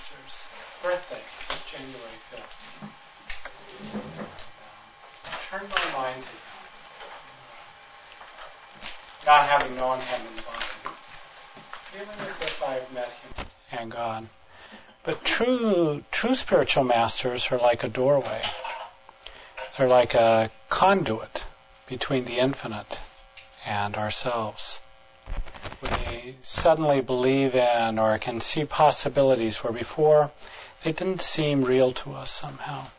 Masters' birthday, January 5th. Turned my mind to him. Not having known him in the body. Feeling as if I've met him and God. But true spiritual masters are like a doorway. They're like a conduit between the infinite and ourselves. We suddenly believe in or can see possibilities where before they didn't seem real to us somehow.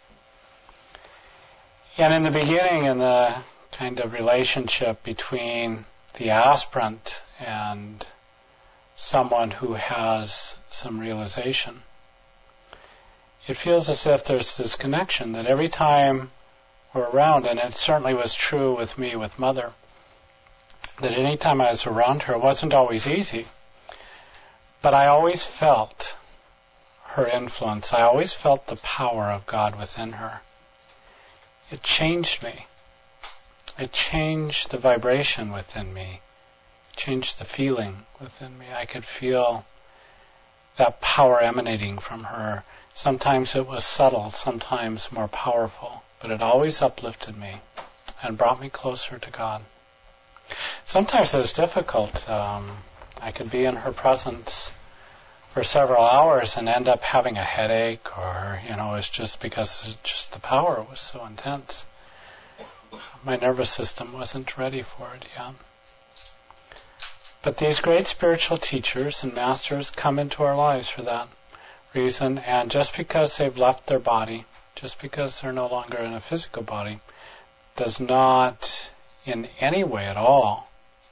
And in the beginning, in the kind of relationship between the aspirant and someone who has some realization, it feels as if there's this connection that every time we're around, and it certainly was true with me with Mother, that any time I was around her, it wasn't always easy, but I always felt her influence. I always felt the power of God within her. It changed me. It changed the vibration within me. It changed the feeling within me. I could feel that power emanating from her. Sometimes it was subtle, sometimes more powerful, but it always uplifted me and brought me closer to God. Sometimes it was difficult. I could be in her presence for several hours and end up having a headache, or, it's just because the power was so intense. My nervous system wasn't ready for it yet. But these great spiritual teachers and masters come into our lives for that reason, and just because they've left their body, just because they're no longer in a physical body, does not in any way at all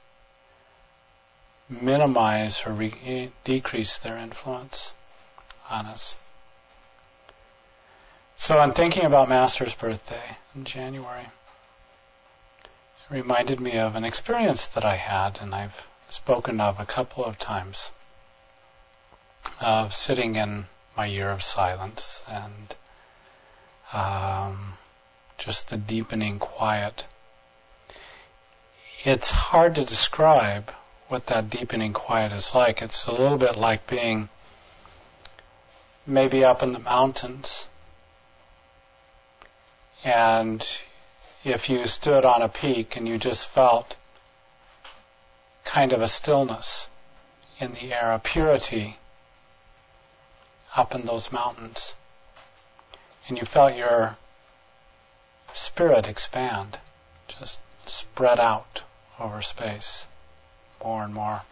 minimize or decrease their influence on us. So in thinking about Master's birthday in January, it reminded me of an experience that I had, and I've spoken of a couple of times, of sitting in my year of silence and just the deepening quiet. It's hard to describe what that deepening quiet is like. It's a little bit like being maybe up in the mountains, and if you stood on a peak and you just felt kind of a stillness in the air, a purity up in those mountains, and you felt your spirit expand, just spread out over space more and more.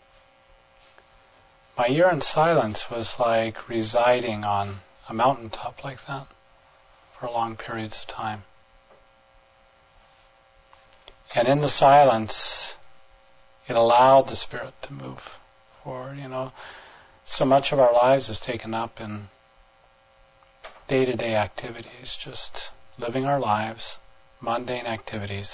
My year in silence was like residing on a mountaintop like that for long periods of time. And in the silence, it allowed the spirit to move forward. So much of our lives is taken up in day-to-day activities, just living our lives, mundane activities.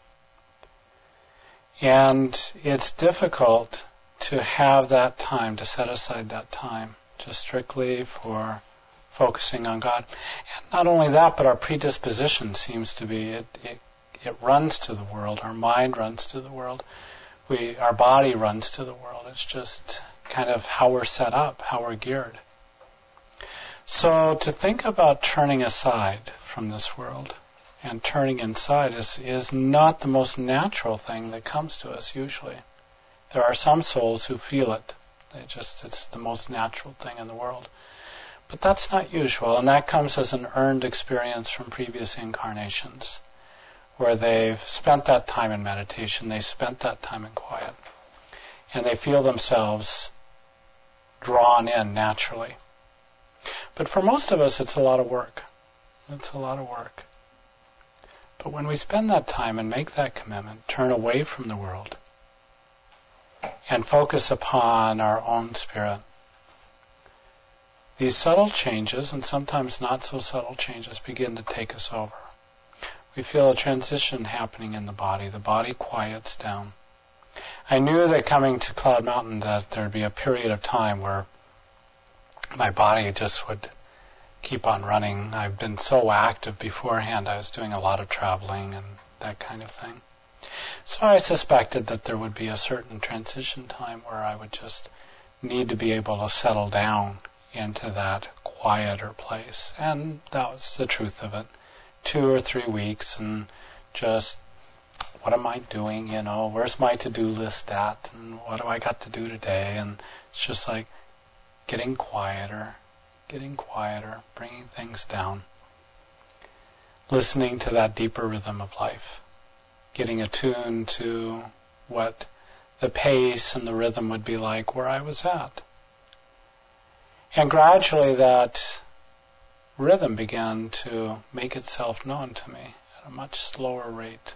And it's difficult to have that time, to set aside that time, just strictly for focusing on God. And not only that, but our predisposition seems to be, it runs to the world. Our mind runs to the world. Our body runs to the world. It's just kind of how we're set up, how we're geared. So to think about turning aside from this world and turning inside is not the most natural thing that comes to us usually. There are some souls who feel it. It's the most natural thing in the world. But that's not usual, and that comes as an earned experience from previous incarnations, where they've spent that time in meditation, they've spent that time in quiet, and they feel themselves drawn in naturally. But for most of us, it's a lot of work. It's a lot of work. But when we spend that time and make that commitment, turn away from the world, and focus upon our own spirit, these subtle changes, and sometimes not so subtle changes, begin to take us over. We feel a transition happening in the body. The body quiets down. I knew that coming to Cloud Mountain that there'd be a period of time where my body just would keep on running. I've been so active beforehand. I was doing a lot of traveling and that kind of thing. So I suspected that there would be a certain transition time where I would just need to be able to settle down into that quieter place. And that was the truth of it. 2 or 3 weeks and just, what am I doing, where's my to-do list at, and what do I got to do today? And it's just like getting quieter, bringing things down, listening to that deeper rhythm of life, getting attuned to what the pace and the rhythm would be like where I was at. And gradually that rhythm began to make itself known to me at a much slower rate.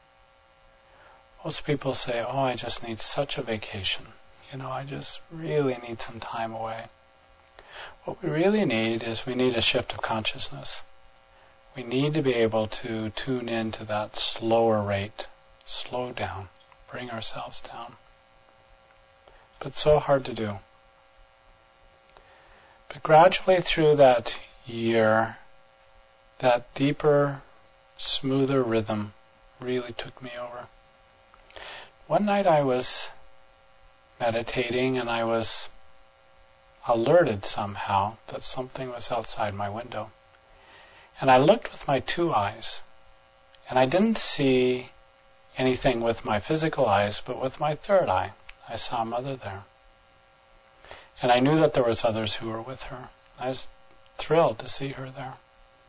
Most people say, I just need such a vacation. I just really need some time away. What we really need is we need a shift of consciousness. We need to be able to tune into that slower rate, slow down, bring ourselves down. But so hard to do. But gradually through that year, that deeper, smoother rhythm really took me over. One night I was meditating and I was alerted somehow that something was outside my window. And I looked with my 2 eyes, and I didn't see anything with my physical eyes, but with my 3rd eye, I saw Mother there. And I knew that there was others who were with her. I was thrilled to see her there.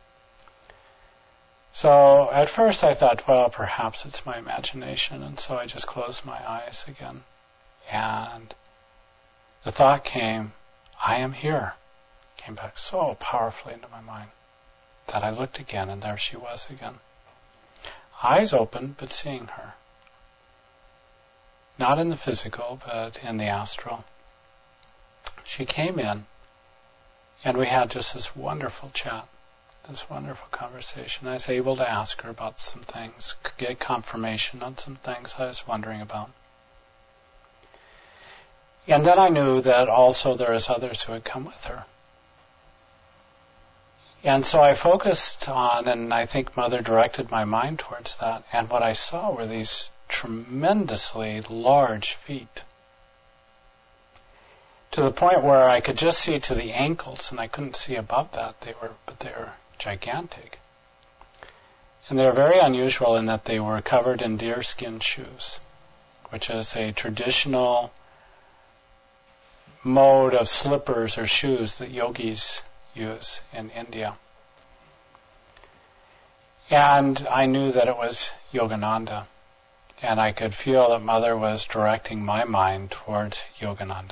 So at first I thought, perhaps it's my imagination, and so I just closed my eyes again. And the thought came, I am here. Came back so powerfully into my mind that I looked again, and there she was again. Eyes open, but seeing her. Not in the physical, but in the astral. She came in, and we had just this wonderful chat, this wonderful conversation. I was able to ask her about some things, get confirmation on some things I was wondering about. And then I knew that also there was others who had come with her. And so I focused on, and I think Mother directed my mind towards that, and what I saw were these tremendously large feet. To the point where I could just see to the ankles, and I couldn't see above that. They were gigantic. And they were very unusual in that they were covered in deerskin shoes, which is a traditional mode of slippers or shoes that yogis use in India. And I knew that it was Yogananda. And I could feel that Mother was directing my mind towards Yogananda.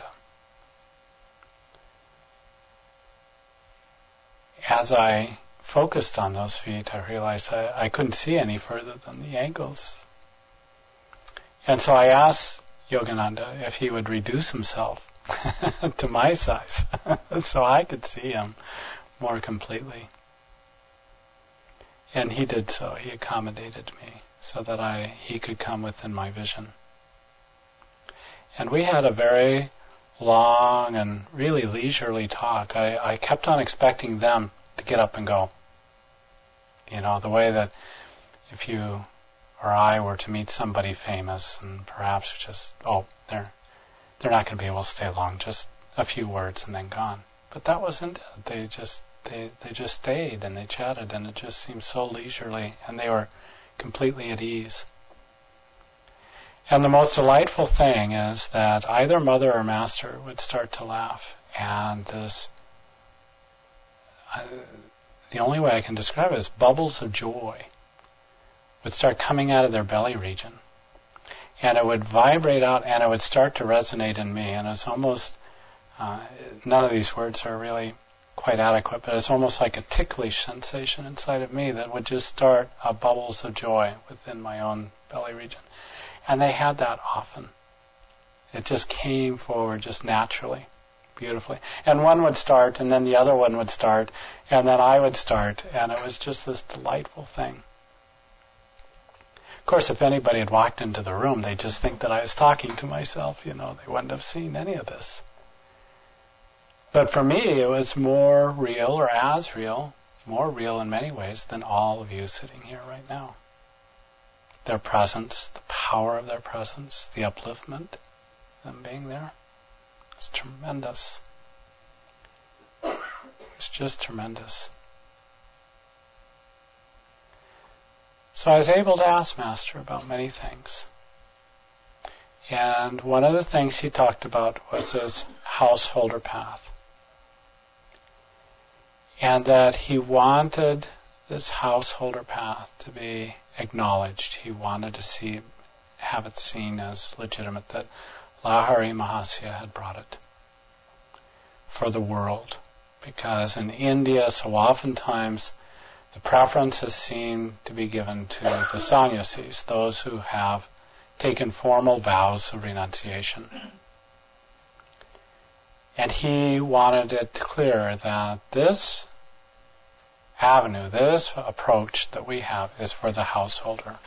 As I focused on those feet, I realized I couldn't see any further than the ankles. And so I asked Yogananda if he would reduce himself to my size so I could see him more completely. And he did so. He accommodated me so that he could come within my vision. And we had a very long and really leisurely talk. I kept on expecting them to get up and go. The way that if you or I were to meet somebody famous and perhaps just, they're not going to be able to stay long, just a few words and then gone. But that wasn't it. They just stayed and they chatted, and it just seemed so leisurely, and they were completely at ease. And the most delightful thing is that either Mother or Master would start to laugh, and the only way I can describe it is bubbles of joy would start coming out of their belly region. And it would vibrate out, and it would start to resonate in me. And it's almost, none of these words are really quite adequate, but it's almost like a ticklish sensation inside of me that would just start bubbles of joy within my own belly region. And they had that often. It just came forward just naturally, beautifully. And one would start, and then the other one would start, and then I would start, and it was just this delightful thing. Of course, if anybody had walked into the room, they'd just think that I was talking to myself. They wouldn't have seen any of this. But for me, it was more real, or as real, more real in many ways than all of you sitting here right now. Their presence, the power of their presence, the upliftment, them being there, it's tremendous. just tremendous. So I was able to ask Master about many things. And one of the things he talked about was his householder path. And that he wanted this householder path to be acknowledged. He wanted to have it seen as legitimate, that Lahari Mahasaya had brought it for the world. Because in India, so oftentimes, the preference is seen to be given to the sannyasis, those who have taken formal vows of renunciation. And he wanted it clear that this avenue, this approach that we have is for the householder.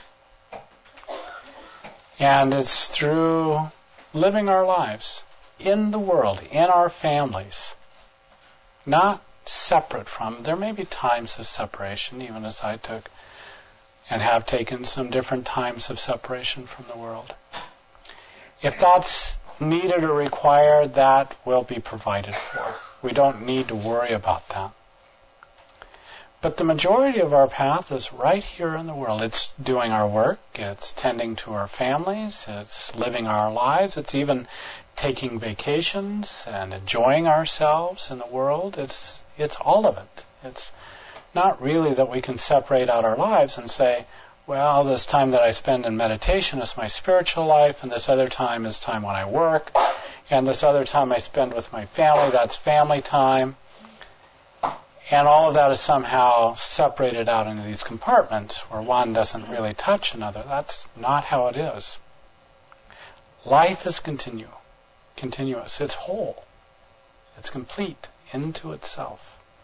And it's through living our lives in the world, in our families, not separate from. There may be times of separation, even as I took and have taken some different times of separation from the world. If that's needed or required, that will be provided for. We don't need to worry about that. But the majority of our path is right here in the world. It's doing our work, it's tending to our families, it's living our lives, it's even taking vacations and enjoying ourselves in the world. It's all of it. It's not really that we can separate out our lives and say, well, this time that I spend in meditation is my spiritual life, and this other time is time when I work, and this other time I spend with my family, that's family time. And all of that is somehow separated out into these compartments where one doesn't really touch another. That's not how it is. Life is continuous. It's whole. It's complete into itself.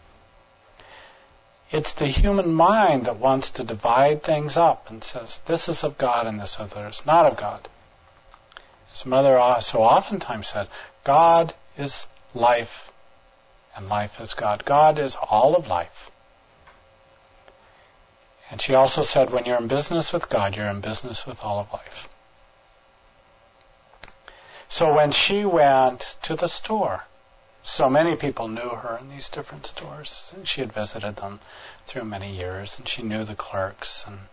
It's the human mind that wants to divide things up and says, this is of God and this other is not of God. As Mother so oftentimes said, God is life and life is God. God is all of life. And she also said, when you're in business with God, you're in business with all of life. So when she went to the store, so many people knew her in these different stores. She had visited them through many years, and she knew the clerks. And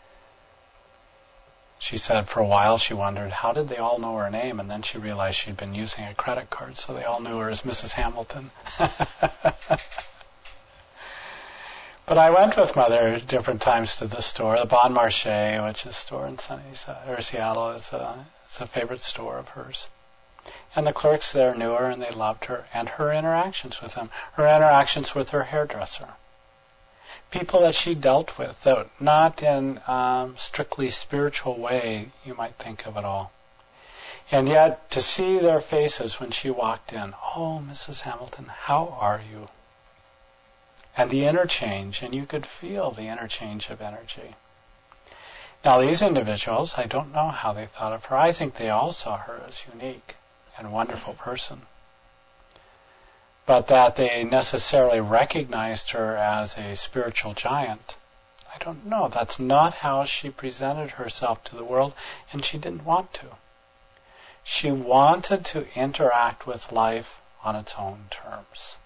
she said for a while she wondered, how did they all know her name? And then she realized she'd been using a credit card, so they all knew her as Mrs. Hamilton. But I went with Mother different times to the store. The Bon Marché, which is a store in Seattle, is a favorite store of hers. And the clerks there knew her and they loved her, and her interactions with them, her interactions with her hairdresser. People that she dealt with, though not in strictly spiritual way you might think of it all. And yet to see their faces when she walked in, oh, Mrs. Hamilton, how are you? And the interchange, and you could feel the interchange of energy. Now these individuals, I don't know how they thought of her. I think they all saw her as unique and wonderful person. But that they necessarily recognized her as a spiritual giant, I don't know. That's not how she presented herself to the world, and she didn't want to. She wanted to interact with life on its own terms.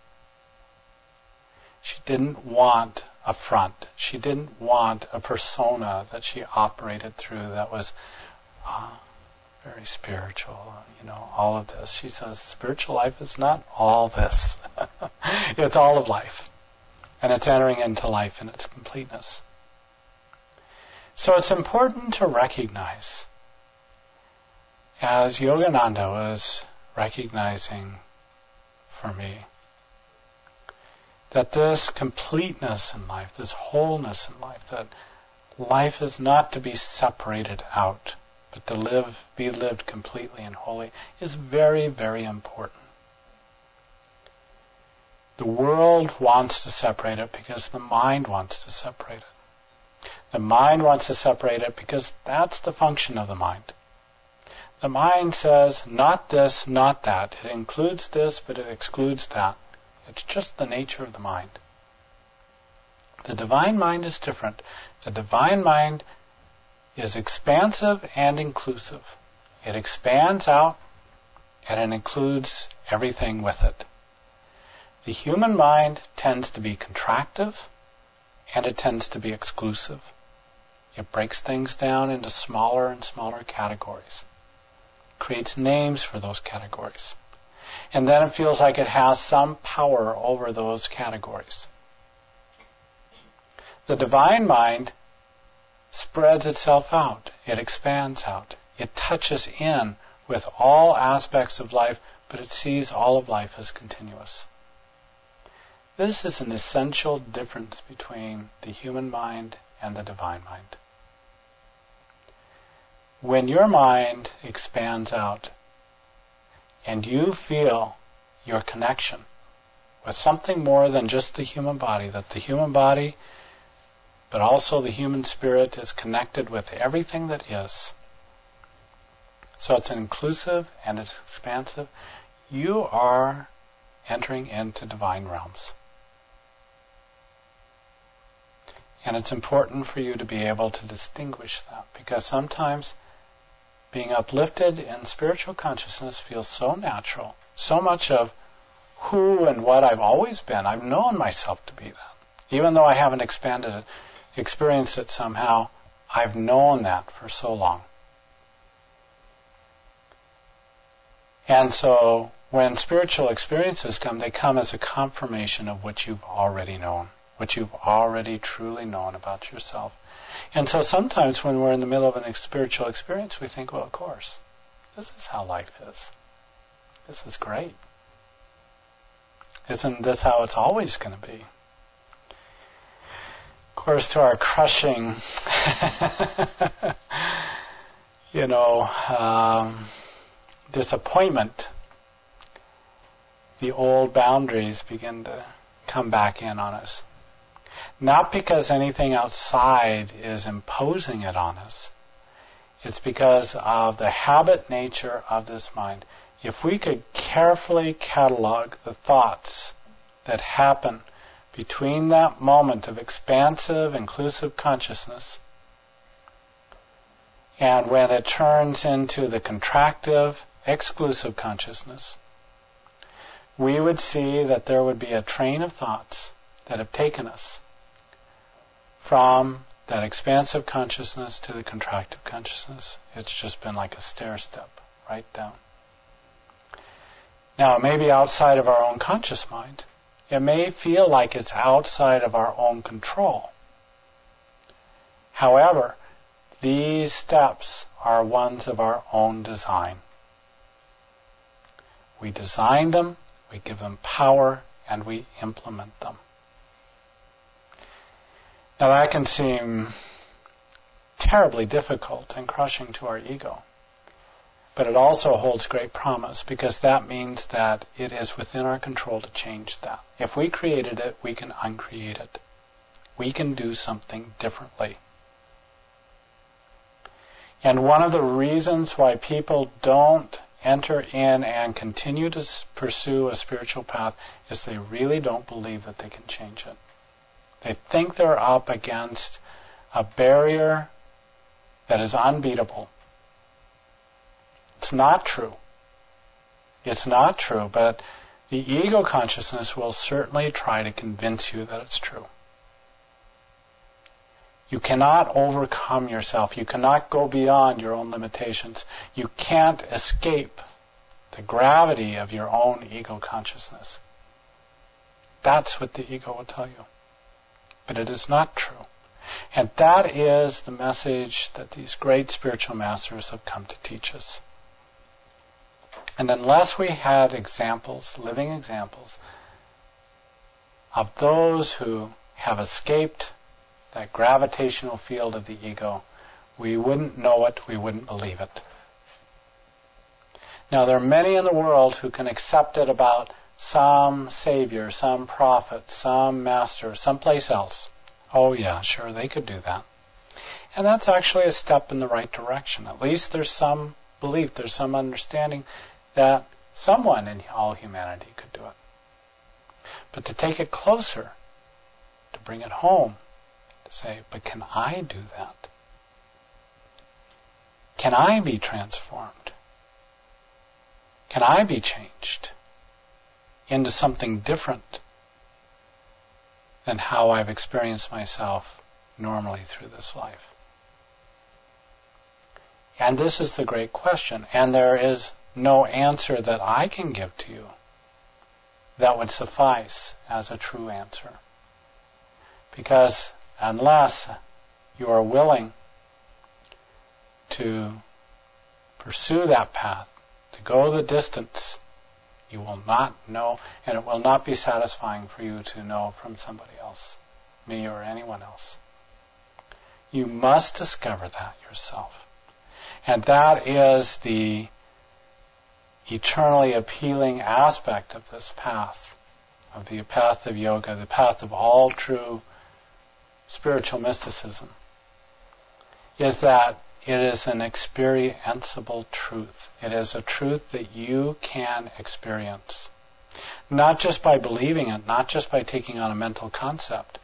She didn't want a front. She didn't want a persona that she operated through that was very spiritual, all of this. She says spiritual life is not all this. It's all of life. And it's entering into life in its completeness. So it's important to recognize, as Yogananda was recognizing for me, that this completeness in life, this wholeness in life, that life is not to be separated out, but to be lived completely and wholly, is very, very important. The world wants to separate it because the mind wants to separate it. The mind wants to separate it because that's the function of the mind. The mind says, not this, not that. It includes this, but it excludes that. It's just the nature of the mind. The divine mind is different. The divine mind is expansive and inclusive. It expands out and it includes everything with it. The human mind tends to be contractive and it tends to be exclusive. It breaks things down into smaller and smaller categories, creates names for those categories, and then it feels like it has some power over those categories. The divine mind spreads itself out. It expands out. It touches in with all aspects of life, but it sees all of life as continuous. This is an essential difference between the human mind and the divine mind. When your mind expands out and you feel your connection with something more than just the human body, that the human body, but also the human spirit, is connected with everything that is. So it's inclusive and it's expansive. You are entering into divine realms. And it's important for you to be able to distinguish that, because sometimes being uplifted in spiritual consciousness feels so natural. So much of who and what I've always been, I've known myself to be that. Even though I haven't experienced it somehow, I've known that for so long. And so when spiritual experiences come, they come as a confirmation of what you've already known, what you've already truly known about yourself. And so sometimes when we're in the middle of a spiritual experience, we think, well, of course, this is how life is. This is great. Isn't this how it's always going to be? Of course, to our crushing, disappointment, the old boundaries begin to come back in on us. Not because anything outside is imposing it on us. It's because of the habit nature of this mind. If we could carefully catalog the thoughts that happen between that moment of expansive, inclusive consciousness and when it turns into the contractive, exclusive consciousness, we would see that there would be a train of thoughts that have taken us from that expansive consciousness to the contractive consciousness. It's just been like a stair step right down. Now, it may be outside of our own conscious mind. It may feel like it's outside of our own control. However, these steps are ones of our own design. We design them, we give them power, and we implement them. Now that can seem terribly difficult and crushing to our ego. But it also holds great promise, because that means that it is within our control to change that. If we created it, we can uncreate it. We can do something differently. And one of the reasons why people don't enter in and continue to pursue a spiritual path is they really don't believe that they can change it. They think they're up against a barrier that is unbeatable. It's not true. It's not true, but the ego consciousness will certainly try to convince you that it's true. You cannot overcome yourself. You cannot go beyond your own limitations. You can't escape the gravity of your own ego consciousness. That's what the ego will tell you. But it is not true. And that is the message that these great spiritual masters have come to teach us. And unless we had examples, living examples, of those who have escaped that gravitational field of the ego, we wouldn't know it, we wouldn't believe it. Now, there are many in the world who can accept it about some savior, some prophet, some master, someplace else. Oh yeah, sure, they could do that. And that's actually a step in the right direction. At least there's some belief, there's some understanding that someone in all humanity could do it. But to take it closer, to bring it home, to say, but can I do that? Can I be transformed? Can I be changed into something different than how I've experienced myself normally through this life? And this is the great question, and there is no answer that I can give to you that would suffice as a true answer. Because unless you are willing to pursue that path, to go the distance, you will not know, and it will not be satisfying for you to know from somebody else, me or anyone else. You must discover that yourself. And that is the eternally appealing aspect of this path, of the path of yoga, the path of all true spiritual mysticism, is that it is an experienceable truth. It is a truth that you can experience. Not just by believing it, not just by taking on a mental concept,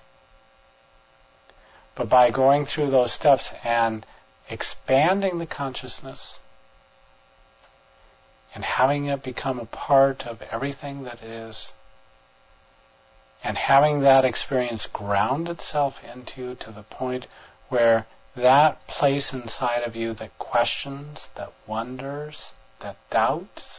but by going through those steps and expanding the consciousness and having it become a part of everything that it is, and having that experience ground itself into you to the point where that place inside of you that questions, that wonders, that doubts,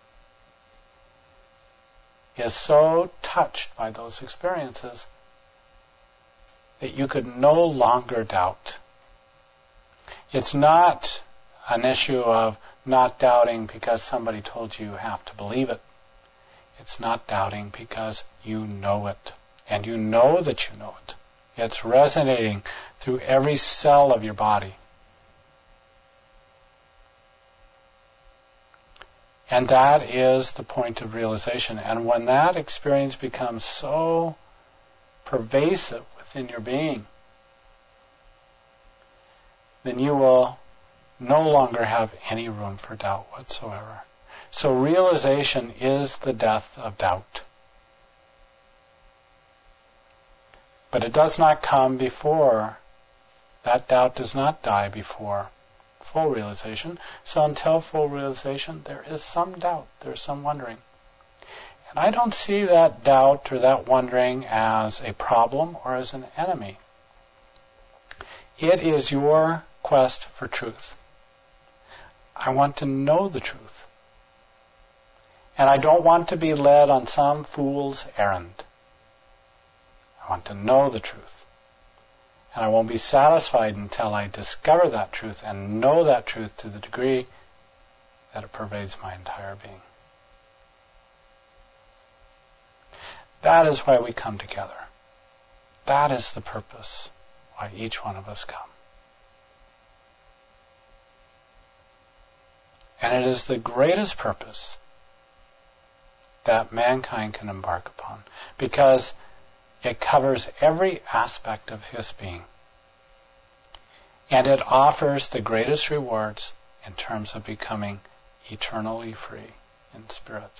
is so touched by those experiences that you could no longer doubt. It's not an issue of not doubting because somebody told you you have to believe it. It's not doubting because you know it. And you know that you know it. It's resonating through every cell of your body. And that is the point of realization. And when that experience becomes so pervasive within your being, then you will no longer have any room for doubt whatsoever. So realization is the death of doubt. But it does not come before, that doubt does not die before full realization. So until full realization, there is some doubt, there's some wondering. And I don't see that doubt or that wondering as a problem or as an enemy. It is your quest for truth. I want to know the truth. And I don't want to be led on some fool's errand. I want to know the truth. And I won't be satisfied until I discover that truth and know that truth to the degree that it pervades my entire being. That is why we come together. That is the purpose why each one of us come. And it is the greatest purpose that mankind can embark upon, because it covers every aspect of his being. And it offers the greatest rewards in terms of becoming eternally free in spirit.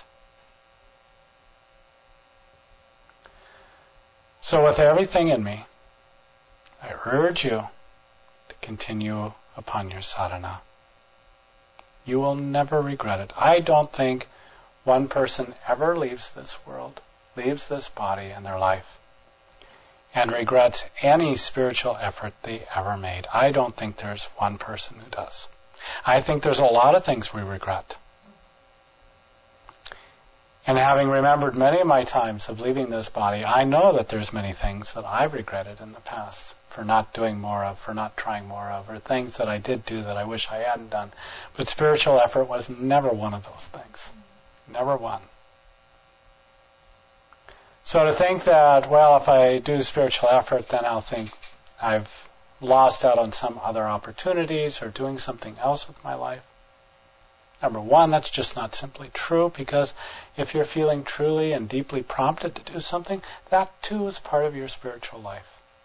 So with everything in me, I urge you to continue upon your sadhana. You will never regret it. I don't think one person ever leaves this world, leaves this body in their life, and regrets any spiritual effort they ever made. I don't think there's one person who does. I think there's a lot of things we regret. And having remembered many of my times of leaving this body, I know that there's many things that I've regretted in the past for not doing more of, for not trying more of, or things that I did do that I wish I hadn't done. But spiritual effort was never one of those things. Never one. So to think that, well, if I do spiritual effort, then I'll think I've lost out on some other opportunities or doing something else with my life. Number one, that's just not simply true, because if you're feeling truly and deeply prompted to do something, that too is part of your spiritual life.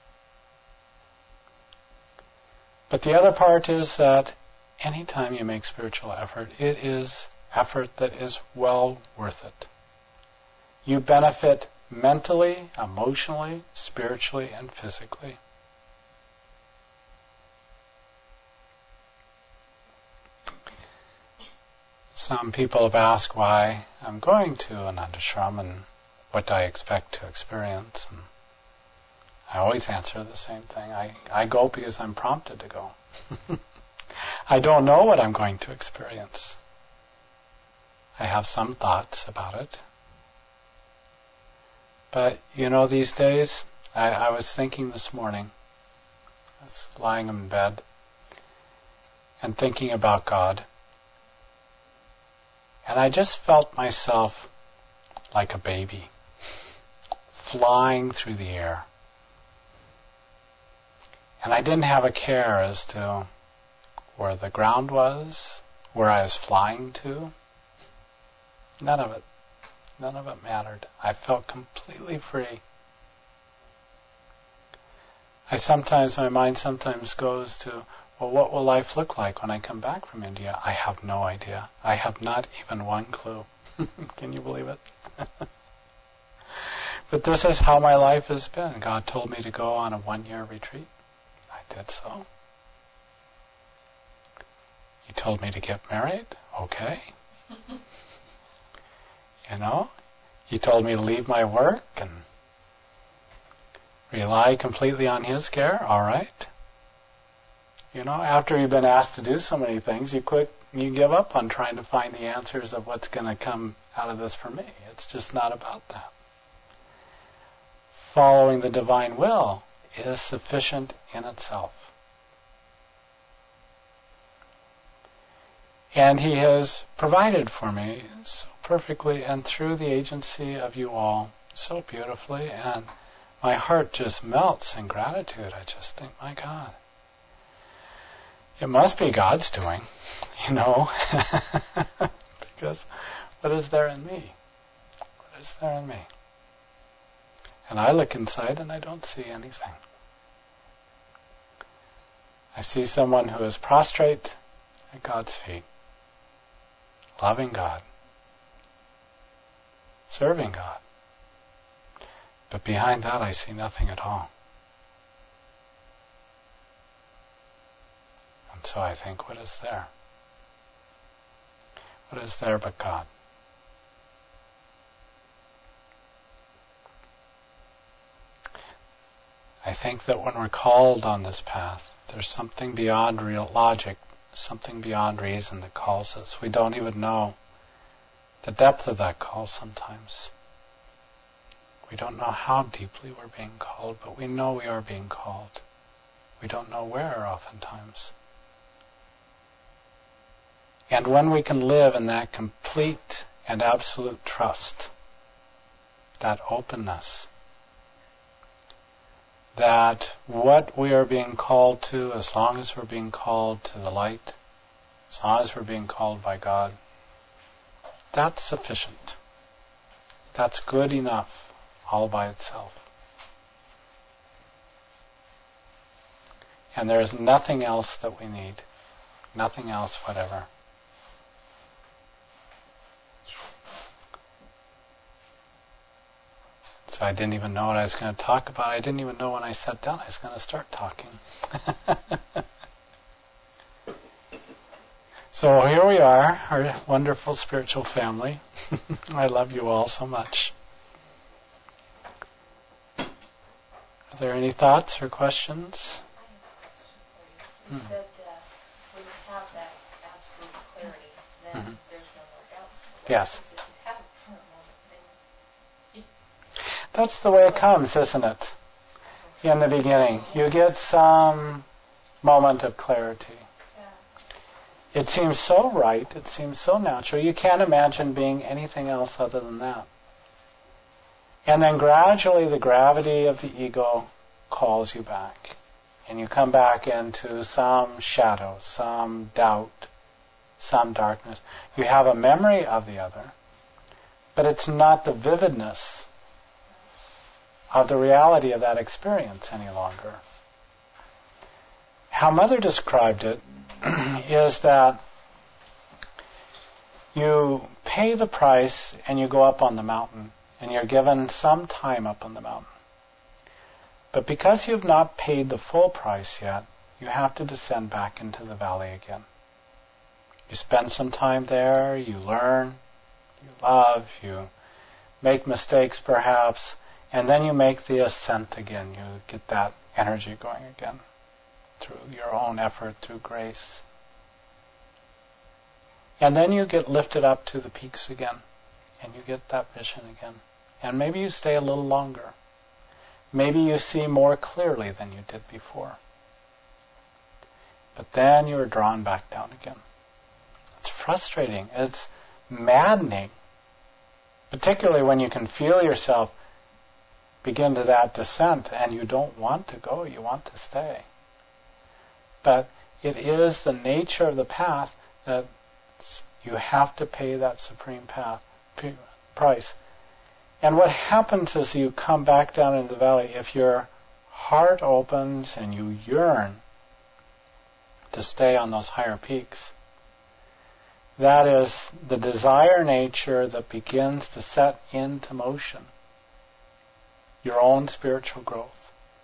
But the other part is that anytime you make spiritual effort, it is effort that is well worth it. You benefit mentally, emotionally, spiritually, and physically. Some people have asked why I'm going to an ashram and what I expect to experience. And I always answer the same thing. I go because I'm prompted to go. I don't know what I'm going to experience. I have some thoughts about it. But, these days, I was thinking this morning, I was lying in bed and thinking about God. And I just felt myself like a baby, flying through the air. And I didn't have a care as to where the ground was, where I was flying to. None of it. None of it mattered. I felt completely free. My mind sometimes goes to, well, what will life look like when I come back from India? I have no idea. I have not even one clue. Can you believe it? But this is how my life has been. God told me to go on a 1-year retreat. I did so. He told me to get married. Okay. He told me to leave my work and rely completely on His care. All right. After you've been asked to do so many things, you give up on trying to find the answers of what's going to come out of this for me. It's just not about that. Following the divine will is sufficient in itself. And He has provided for me so perfectly and through the agency of you all so beautifully, and my heart just melts in gratitude. I just think, my God, it must be God's doing, because what is there in me? What is there in me? And I look inside and I don't see anything. I see someone who is prostrate at God's feet, loving God, serving God. But behind that I see nothing at all. And so I think, what is there? What is there but God? I think that when we're called on this path, there's something beyond real logic, something beyond reason that calls us. We don't even know the depth of that call sometimes. We don't know how deeply we're being called, but we know we are being called. We don't know where oftentimes. And when we can live in that complete and absolute trust, that openness, that what we are being called to, as long as we're being called to the light, as long as we're being called by God, that's sufficient. That's good enough all by itself. And there is nothing else that we need. Nothing else whatever. So I didn't even know what I was going to talk about. I didn't even know when I sat down I was going to start talking. So here we are, our wonderful spiritual family. I love you all so much. Are there any thoughts or questions? I have a question for you. You said when you have that absolute clarity, then there's no more doubts. Yes. If you have a current moment, then That's the way it comes, isn't it? In the beginning. You get some moment of clarity. It seems so right, it seems so natural. You can't imagine being anything else other than that. And then gradually the gravity of the ego calls you back. And you come back into some shadow, some doubt, some darkness. You have a memory of the other, but it's not the vividness of the reality of that experience any longer. How Mother described it is that you pay the price and you go up on the mountain, and you're given some time up on the mountain. But because you've not paid the full price yet, you have to descend back into the valley again. You spend some time there, you learn, you love, you make mistakes perhaps, And then you make the ascent again. You get that energy going again through your own effort, through grace. And then you get lifted up to the peaks again, and you get that vision again. And maybe you stay a little longer. Maybe you see more clearly than you did before. But then you are drawn back down again. It's frustrating. It's maddening. Particularly when you can feel yourself begin to that descent and you don't want to go, you want to stay. But it is the nature of the path that you have to pay that supreme price. And what happens is you come back down into the valley, if your heart opens and you yearn to stay on those higher peaks, that is the desire nature that begins to set into motion your own spiritual growth.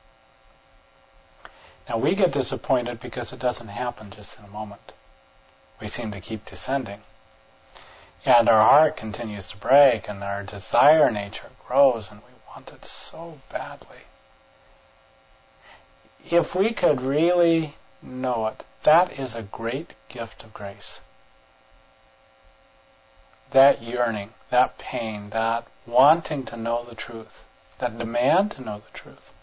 Now we get disappointed because it doesn't happen just in a moment. We seem to keep descending. And our heart continues to break and our desire nature grows and we want it so badly. If we could really know it, that is a great gift of grace. That yearning, that pain, that wanting to know the truth, that demand to know the truth.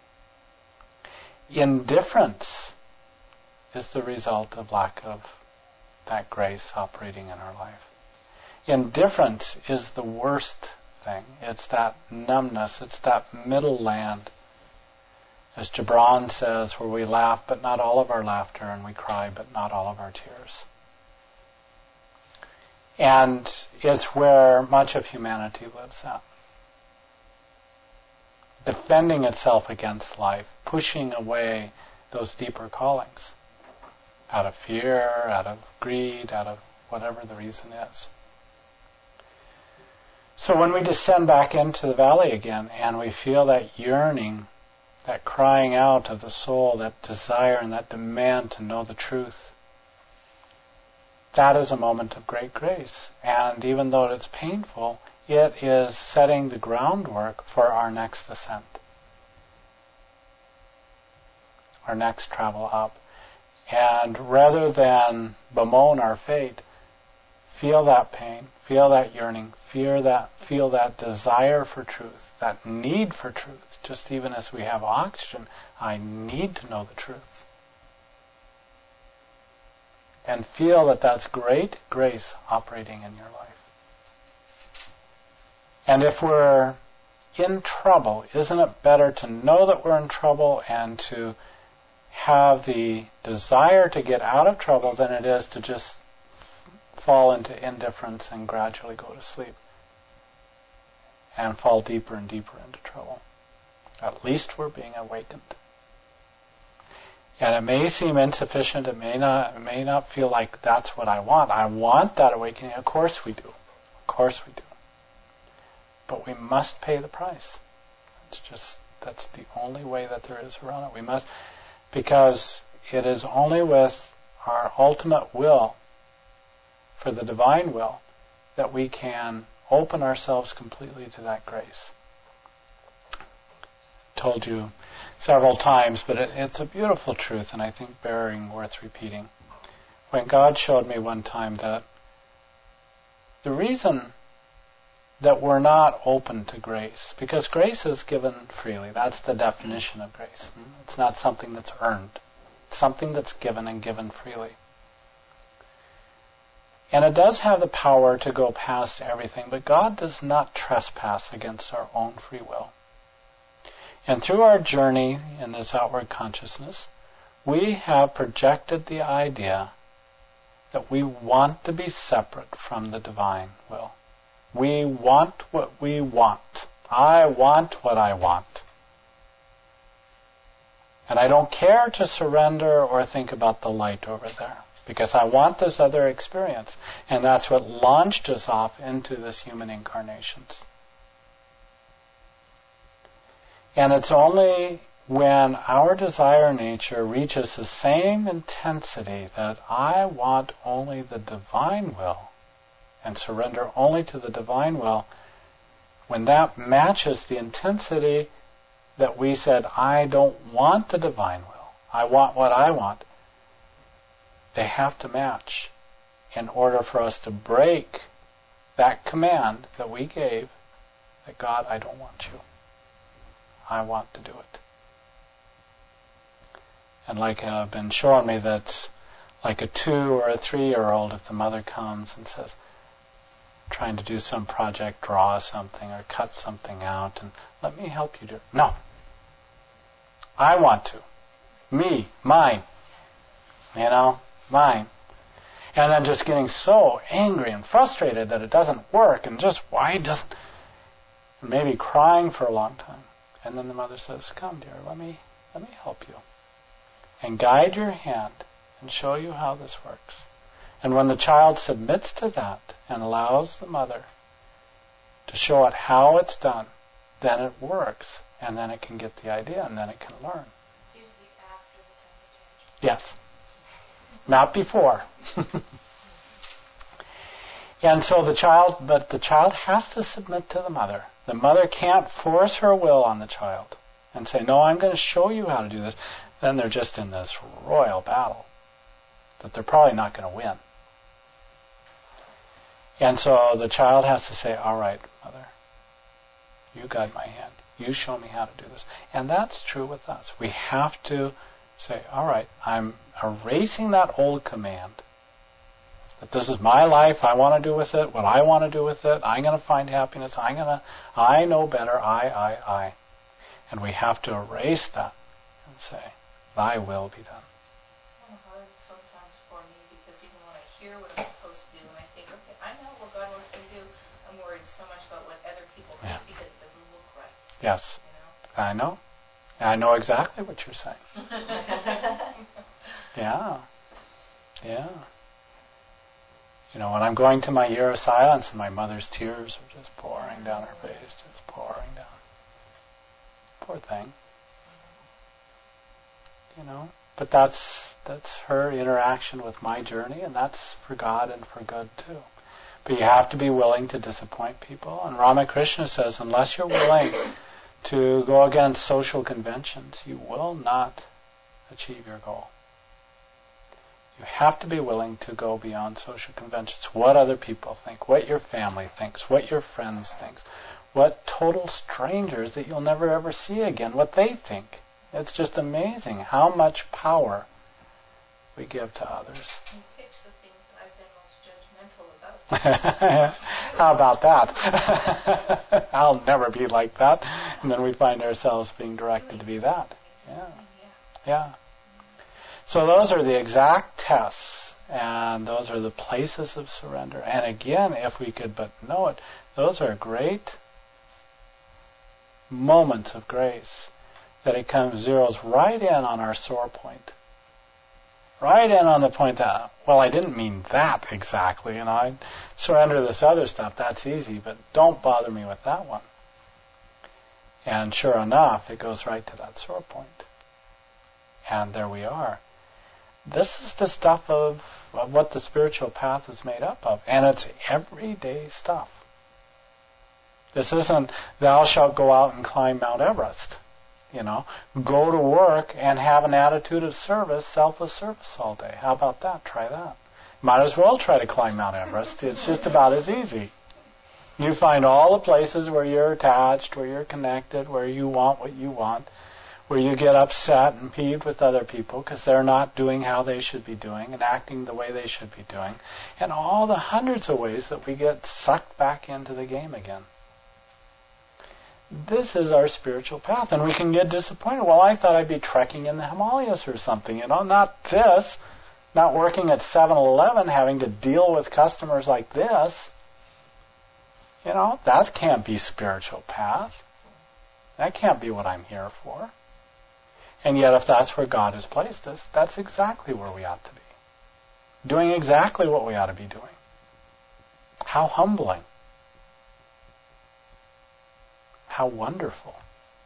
Indifference is the result of lack of that grace operating in our life. Indifference is the worst thing. It's that numbness. It's that middle land. As Gibran says, where we laugh but not all of our laughter and we cry but not all of our tears. And it's where much of humanity lives at. Defending itself against life, pushing away those deeper callings out of fear, out of greed, out of whatever the reason is. So when we descend back into the valley again and we feel that yearning, that crying out of the soul, that desire and that demand to know the truth, that is a moment of great grace. And even though it's painful, it is setting the groundwork for our next ascent, our next travel up. And rather than bemoan our fate, feel that pain, feel that yearning, feel that desire for truth, that need for truth. Just even as we have oxygen, I need to know the truth. And feel that that's great grace operating in your life. And if we're in trouble, isn't it better to know that we're in trouble and to have the desire to get out of trouble than it is to just fall into indifference and gradually go to sleep and fall deeper and deeper into trouble? At least we're being awakened. And it may seem insufficient, it may not feel like that's what I want. I want that awakening. Of course we do. Of course we do. But we must pay the price. That's the only way that there is around it. We must, because it is only with our ultimate will for the divine will that we can open ourselves completely to that grace. Told you several times, but it's a beautiful truth, and I think worth repeating. When God showed me one time that the reason that we're not open to grace, because grace is given freely. That's the definition of grace. It's not something that's earned. It's something that's given and given freely. And it does have the power to go past everything, but God does not trespass against our own free will. And through our journey in this outward consciousness, we have projected the idea that we want to be separate from the divine will. We want what we want. I want what I want. And I don't care to surrender or think about the light over there, because I want this other experience. And that's what launched us off into this human incarnations. And it's only when our desire nature reaches the same intensity that I want only the divine will and surrender only to the divine will, when that matches the intensity that we said, I don't want the divine will, I want what I want, they have to match in order for us to break that command that we gave, that God, I don't want you. I want to do it. And like been showing me, that's like a 2 or a 3-year-old, if the mother comes and says, trying to do some project, draw something or cut something out, and let me help you do it. No. I want to. Me, mine. Mine. And then just getting so angry and frustrated that it doesn't work, and just why doesn't, and maybe crying for a long time. And then the mother says, come dear, let me help you. And guide your hand and show you how this works. And when the child submits to that and allows the mother to show it how it's done, then it works, and then it can get the idea, and then it can learn. It's usually after the temper change. Yes. Not before. And so the child has to submit to the mother. The mother can't force her will on the child and say, no, I'm going to show you how to do this. Then they're just in this royal battle that they're probably not going to win. And so the child has to say, all right, mother, you guide my hand. You show me how to do this. And that's true with us. We have to say, all right, I'm erasing that old command. That this is my life, I want to do with it what I want to do with it. I'm going to find happiness. I know better. I. And we have to erase that and say, thy will be done. It's kind of hard sometimes for me, because even when I hear what I'm supposed to do and I think, okay, I know what God wants me to do, I'm worried so much about what other people think because it doesn't look right. Yes. I know. I know exactly what you're saying. Yeah. When I'm going to my year of silence and my mother's tears are just pouring down her face, just pouring down. Poor thing. But that's her interaction with my journey, and that's for God and for good too. But you have to be willing to disappoint people. And Ramakrishna says, unless you're willing to go against social conventions, you will not achieve your goal. You have to be willing to go beyond social conventions. What other people think, what your family thinks, what your friends think, what total strangers that you'll never ever see again, what they think. It's just amazing how much power we give to others. You pitch the things that I've been most judgmental about. How about that? I'll never be like that. And then we find ourselves being directed to be that. Yeah. So those are the exact tests, and those are the places of surrender. And again, if we could but know it, those are great moments of grace that it zeroes right in on our sore point. Right in on the point that, well, I didn't mean that exactly, and I surrender this other stuff, that's easy, but don't bother me with that one. And sure enough, it goes right to that sore point. And there we are. This is the stuff of what the spiritual path is made up of. And it's everyday stuff. This isn't, thou shalt go out and climb Mount Everest. Go to work and have an attitude of service, selfless service all day. How about that? Try that. Might as well try to climb Mount Everest. It's just about as easy. You find all the places where you're attached, where you're connected, where you want what you want, where you get upset and peeved with other people because they're not doing how they should be doing and acting the way they should be doing, and all the hundreds of ways that we get sucked back into the game again. This is our spiritual path, and we can get disappointed. Well, I thought I'd be trekking in the Himalayas or something, not this, not working at 7-Eleven, having to deal with customers like this. That can't be spiritual path. That can't be what I'm here for. And yet, if that's where God has placed us, that's exactly where we ought to be. Doing exactly what we ought to be doing. How humbling. How wonderful.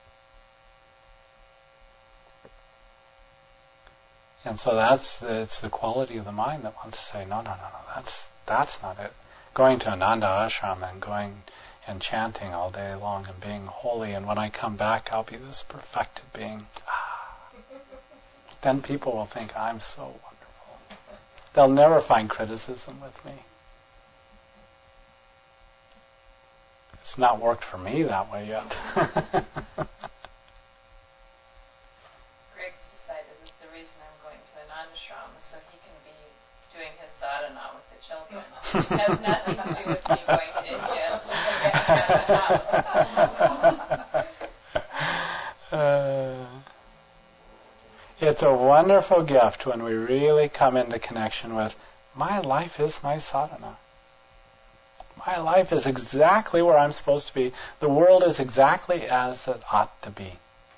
And so it's the quality of the mind that wants to say, no, that's not it. Going to Ananda Ashram and going and chanting all day long and being holy, and when I come back I'll be this perfected being. Then people will think I'm so wonderful. They'll never find criticism with me. It's not worked for me that way yet. Greg's decided that the reason I'm going to an ashram is so he can be doing his sadhana with the children. It has nothing to do with me going to India to get the house. It's a wonderful gift when we really come into connection with, my life is my sadhana. My life is exactly where I'm supposed to be. The world is exactly as it ought to be.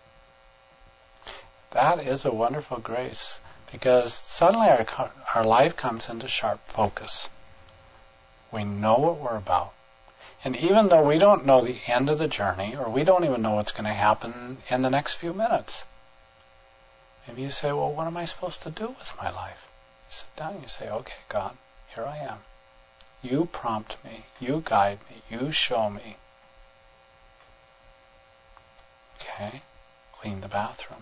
That is a wonderful grace, because suddenly our life comes into sharp focus. We know what we're about. And even though we don't know the end of the journey, or we don't even know what's going to happen in the next few minutes, maybe you say, well, what am I supposed to do with my life? You sit down and you say, okay, God, here I am. You prompt me. You guide me. You show me. Okay, clean the bathroom.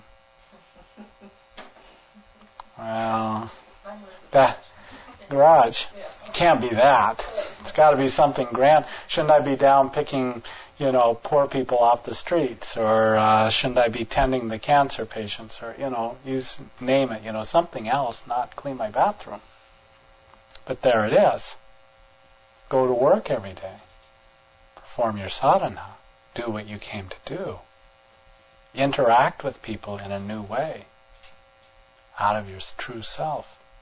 Well, that garage. It can't be that. It's got to be something grand. Shouldn't I be down picking, poor people off the streets? Or shouldn't I be tending the cancer patients? Or, name it, something else, not clean my bathroom. But there it is. Go to work every day. Perform your sadhana. Do what you came to do. Interact with people in a new way, out of your true self.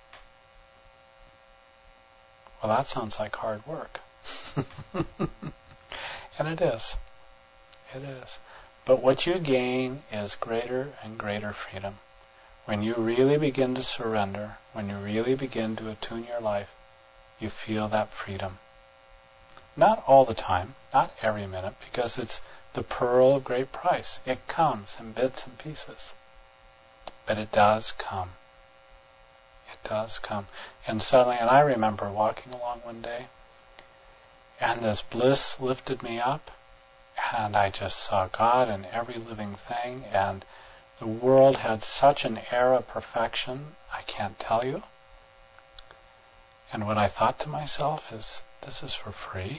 Well, that sounds like hard work. And it is. It is. But what you gain is greater and greater freedom. When you really begin to surrender, when you really begin to attune your life, you feel that freedom. Not all the time, not every minute, because it's the pearl of great price. It comes in bits and pieces. But it does come. It does come. And suddenly, and I remember walking along one day, and this bliss lifted me up, and I just saw God in every living thing, and the world had such an air of perfection, I can't tell you. And what I thought to myself is, this is for free?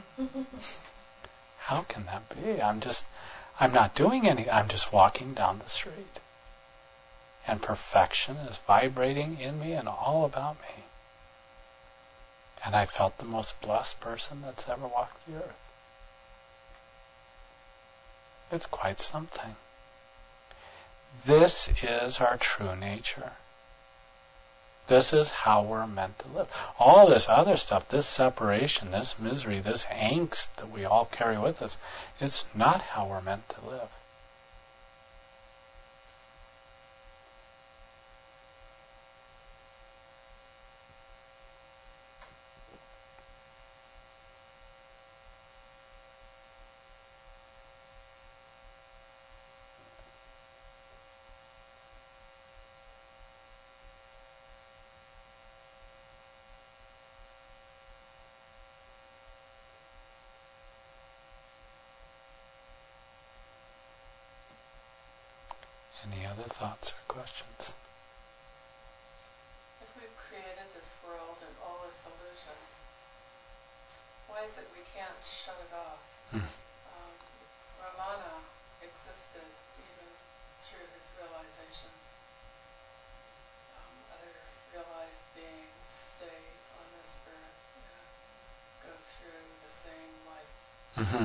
How can that be? I'm not doing anything. I'm just walking down the street. And perfection is vibrating in me and all about me. And I felt the most blessed person that's ever walked the earth. It's quite something. This is our true nature. This is how we're meant to live. All this other stuff, this separation, this misery, this angst that we all carry with us, it's not how we're meant to live. Any other thoughts or questions? If we've created this world and all this illusion, why is it we can't shut it off? Ramana existed even through his realization. Other realized beings stay on this earth and go through the same life. Mm-hmm.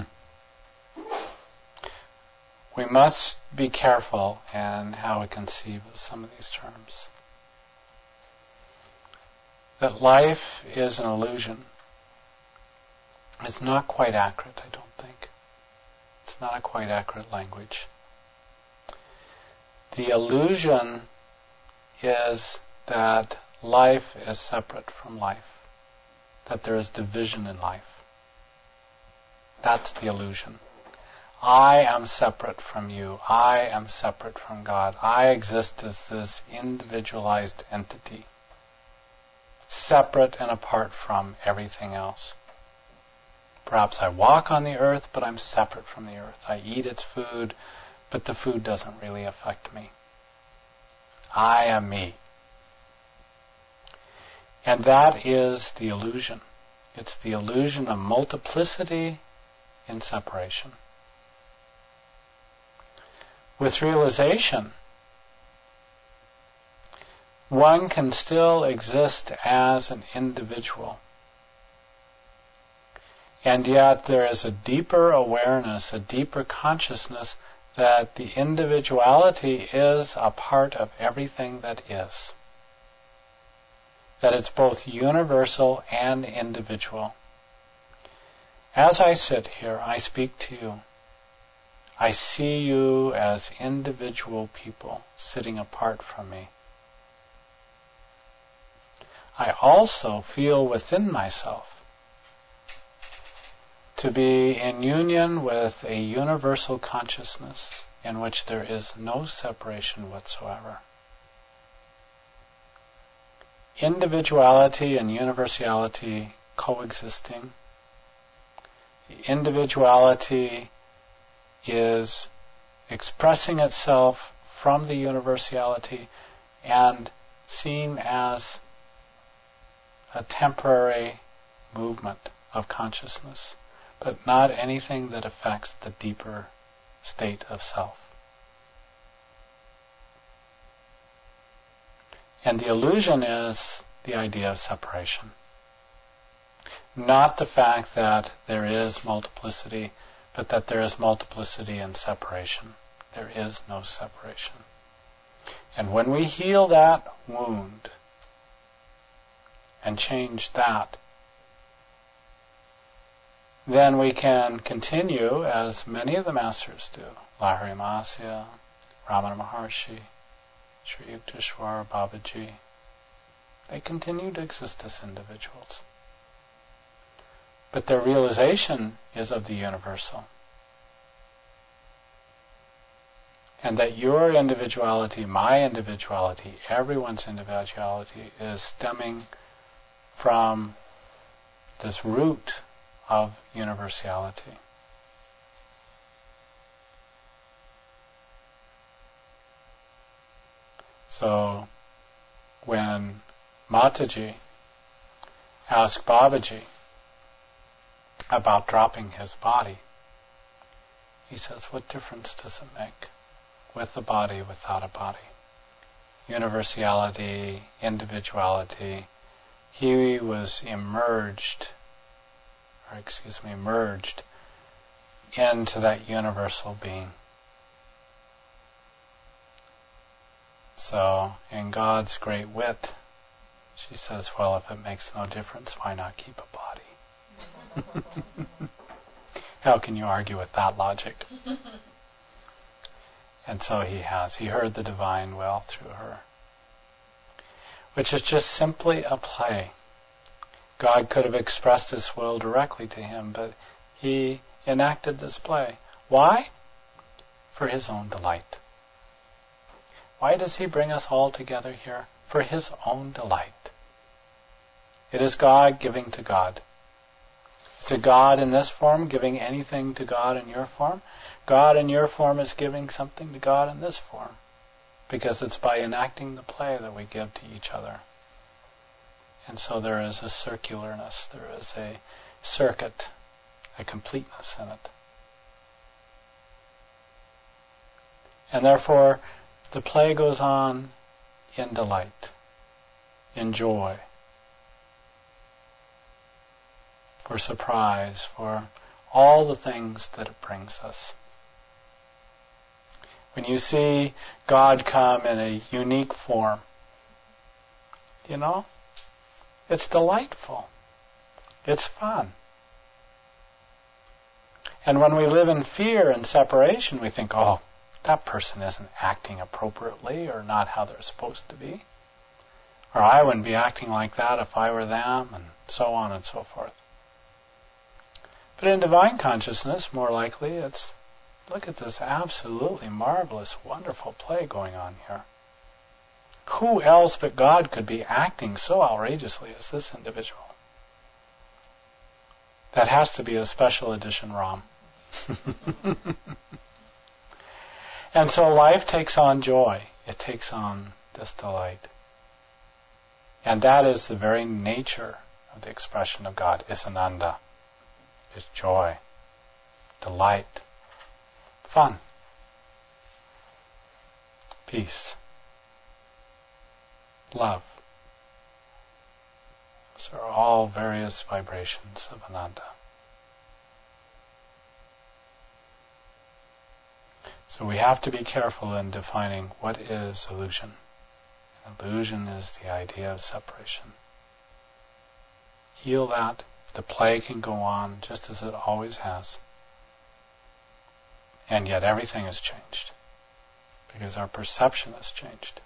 We must be careful in how we conceive of some of these terms. That life is an illusion is not quite accurate, I don't think. It's not a quite accurate language. The illusion is that life is separate from life, that there is division in life. That's the illusion. I am separate from you. I am separate from God. I exist as this individualized entity, separate and apart from everything else. Perhaps I walk on the earth, but I'm separate from the earth. I eat its food, but the food doesn't really affect me. I am me. And that is the illusion. It's the illusion of multiplicity in separation. With realization, one can still exist as an individual. And yet there is a deeper awareness, a deeper consciousness that the individuality is a part of everything that is. That it's both universal and individual. As I sit here, I speak to you. I see you as individual people sitting apart from me. I also feel within myself to be in union with a universal consciousness in which there is no separation whatsoever. Individuality and universality coexisting. The individuality is expressing itself from the universality and seen as a temporary movement of consciousness, but not anything that affects the deeper state of self. And the illusion is the idea of separation. Not the fact that there is multiplicity, but that there is multiplicity and separation. There is no separation. And when we heal that wound and change that, then we can continue, as many of the masters do, Lahiri Mahasaya, Ramana Maharshi, Sri Yukteswar, Babaji, they continue to exist as individuals. But their realization is of the universal. And that your individuality, my individuality, everyone's individuality is stemming from this root of universality. So, when Mataji asked Babaji about dropping his body, he says, what difference does it make with the body, without a body? Universality, individuality. He was merged into that universal being. So, in God's great wit, she says, well, if it makes no difference, why not keep a body? How can you argue with that logic? And so he heard the divine will through her. Which is just simply a play. God could have expressed his will directly to him, but he enacted this play. Why? For his own delight. Why does he bring us all together here? For his own delight. It is God giving to God. Is it God in this form giving anything to God in your form? God in your form is giving something to God in this form. Because it's by enacting the play that we give to each other. And so there is a circularness, there is a circuit, a completeness in it. And therefore, the play goes on in delight, in joy, for surprise, for all the things that it brings us. When you see God come in a unique form, it's delightful. It's fun. And when we live in fear and separation, we think, oh, that person isn't acting appropriately or not how they're supposed to be. Or I wouldn't be acting like that if I were them, and so on and so forth. But in divine consciousness, more likely, it's, look at this absolutely marvelous, wonderful play going on here. Who else but God could be acting so outrageously as this individual? That has to be a special edition ROM. And so life takes on joy. It takes on this delight. And that is the very nature of the expression of God, is ananda, is joy, delight, fun, peace, love. Those are all various vibrations of ananda. So we have to be careful in defining what is illusion. Illusion is the idea of separation. Heal that. The play can go on just as it always has. And yet everything has changed. Because our perception has changed.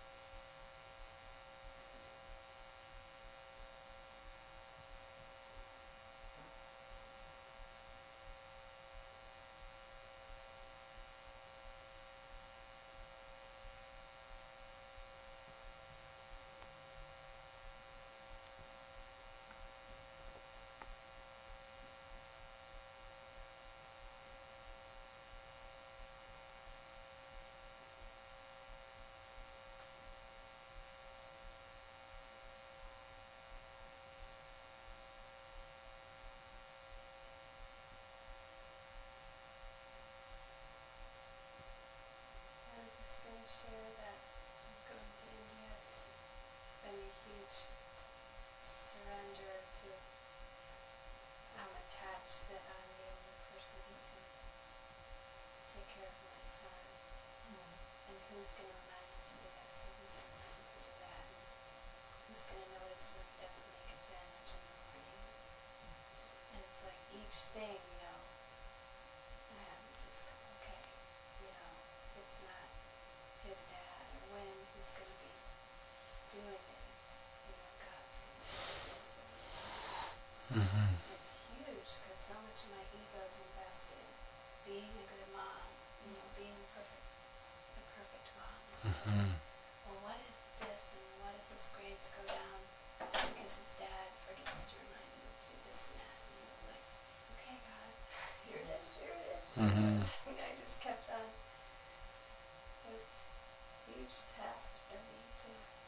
Share that I'm going to India. It's been a huge surrender to I'm attached that I'm the only person who can take care of my son. And who's going to remind me to do that? So who's going to remind me to do that? And who's going to notice when he doesn't make a sandwich in the morning? And it's like each thing, that happens is okay. It's not his dad or when who's going to be doing it. God's going to do it. It's huge because so much of my ego is invested in being a good mom, being the perfect mom. Well, what if this and what if his grades go down because his dad forgets to remind him to do this and that? And it's like, okay, God, here it is. And I just kept on. It was a huge task for me to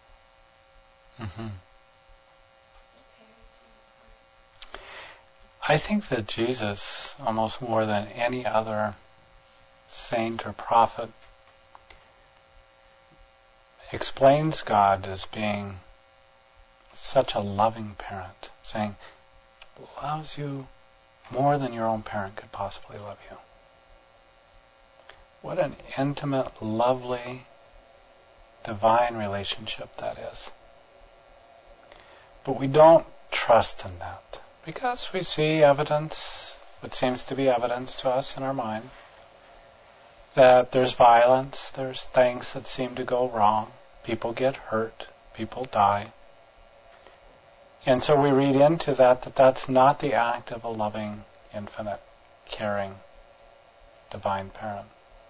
prepare for. I think that Jesus, almost more than any other saint or prophet, explains God as being such a loving parent, saying, loves you more than your own parent could possibly love you. What an intimate, lovely, divine relationship that is. But we don't trust in that because we see evidence, what seems to be evidence to us in our mind, that there's violence, there's things that seem to go wrong, people get hurt, people die. And so we read into that that's not the act of a loving, infinite, caring, divine parent.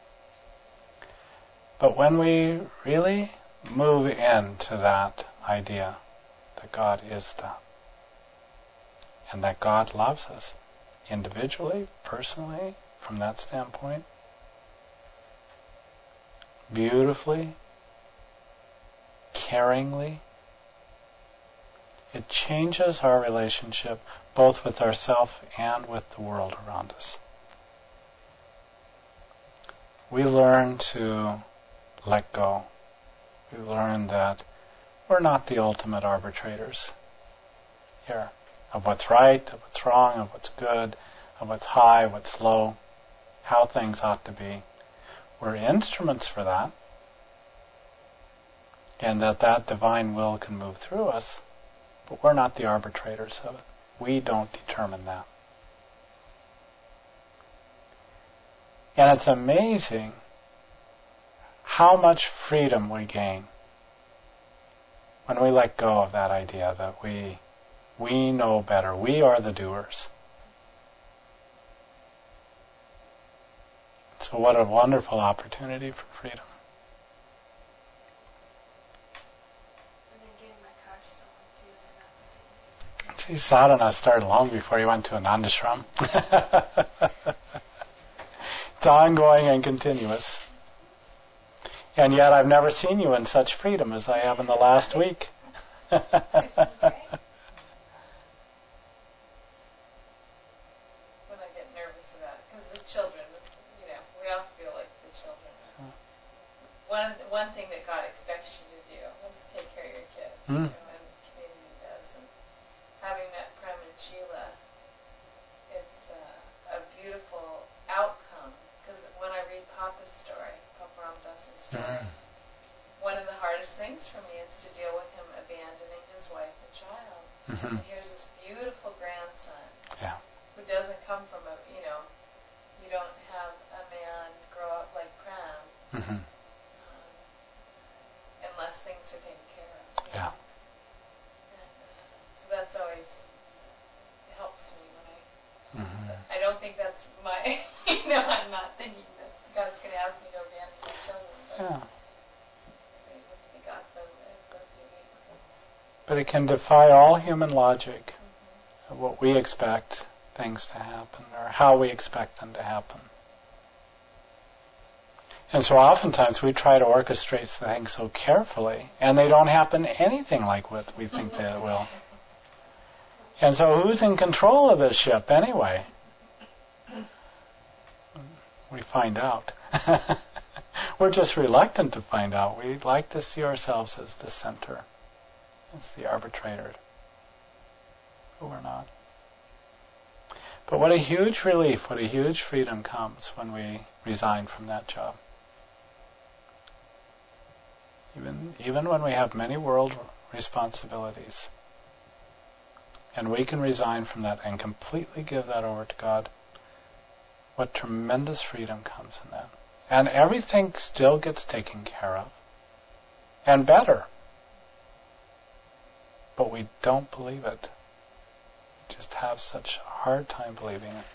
But when we really move into that idea that God is that, and that God loves us individually, personally, from that standpoint, beautifully, caringly, it changes our relationship both with ourselves and with the world around us. We learn to let go. We learn that we're not the ultimate arbitrators here of what's right, of what's wrong, of what's good, of what's high, what's low, how things ought to be. We're instruments for that, and that divine will can move through us, but we're not the arbitrators of it. We don't determine that. And it's amazing how much freedom we gain when we let go of that idea that we know better. We are the doers. So what a wonderful opportunity for freedom. And then getting my car stolen too is an opportunity. sadhana started long before he went to an ashram. It's ongoing and continuous. And yet I've never seen you in such freedom as I have in the last week. When I get nervous about it, because the children, we all feel like the children. One thing that God expects you to do is take care of your kids, and the community does. And having met Prem and Sheila, it's a beautiful outcome. Because when I read Papa's story, Papa Ramdas's story, one of the hardest things for me is to deal with him abandoning his wife and child. And here's this beautiful grandson who doesn't come from you don't have a man grow up like Prem unless things are taken care of. Yeah. And so that's always helps me when I don't think that's my, I'm not thinking that God's going to ask me to abandon my children. But they have to be God-friendly. But it can defy all human logic of what we expect things to happen or how we expect them to happen. And so oftentimes we try to orchestrate things so carefully, and they don't happen anything like what we think they will. And so who's in control of this ship anyway? We find out. We're just reluctant to find out. We like to see ourselves as the center, as the arbitrator, but we're not. But what a huge relief, what a huge freedom comes when we resign from that job. Even when we have many world responsibilities, and we can resign from that and completely give that over to God, what tremendous freedom comes in that. And everything still gets taken care of, and better. But we don't believe it. We just have such a hard time believing it.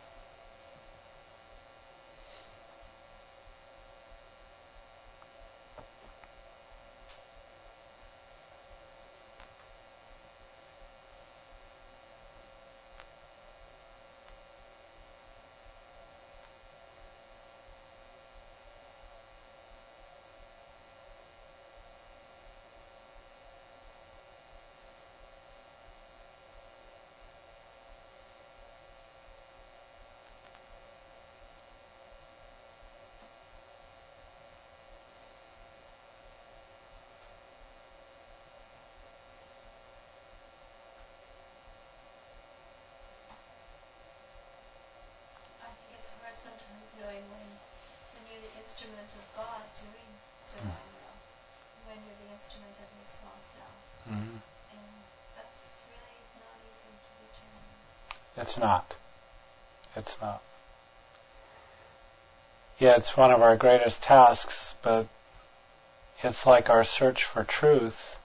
Sometimes knowing when you're the instrument of God doing divine will, when you're the instrument of your small self. And that's really not easy to determine. It's not. It's not. Yeah, it's one of our greatest tasks, but it's like our search for truth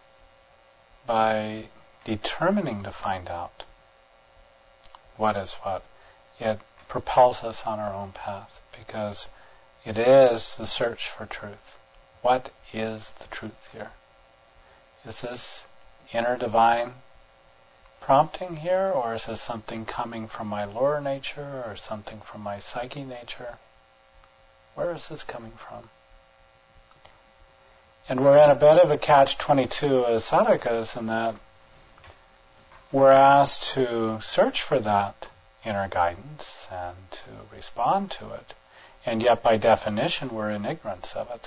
by determining to find out what is what. It propels us on our own path because it is the search for truth. What is the truth here? Is this inner divine prompting here, or is this something coming from my lower nature or something from my psyche nature? Where is this coming from? And we're in a bit of a catch-22 as sadhakas in that we're asked to search for that inner guidance and to respond to it. And yet, by definition, we're in ignorance of it.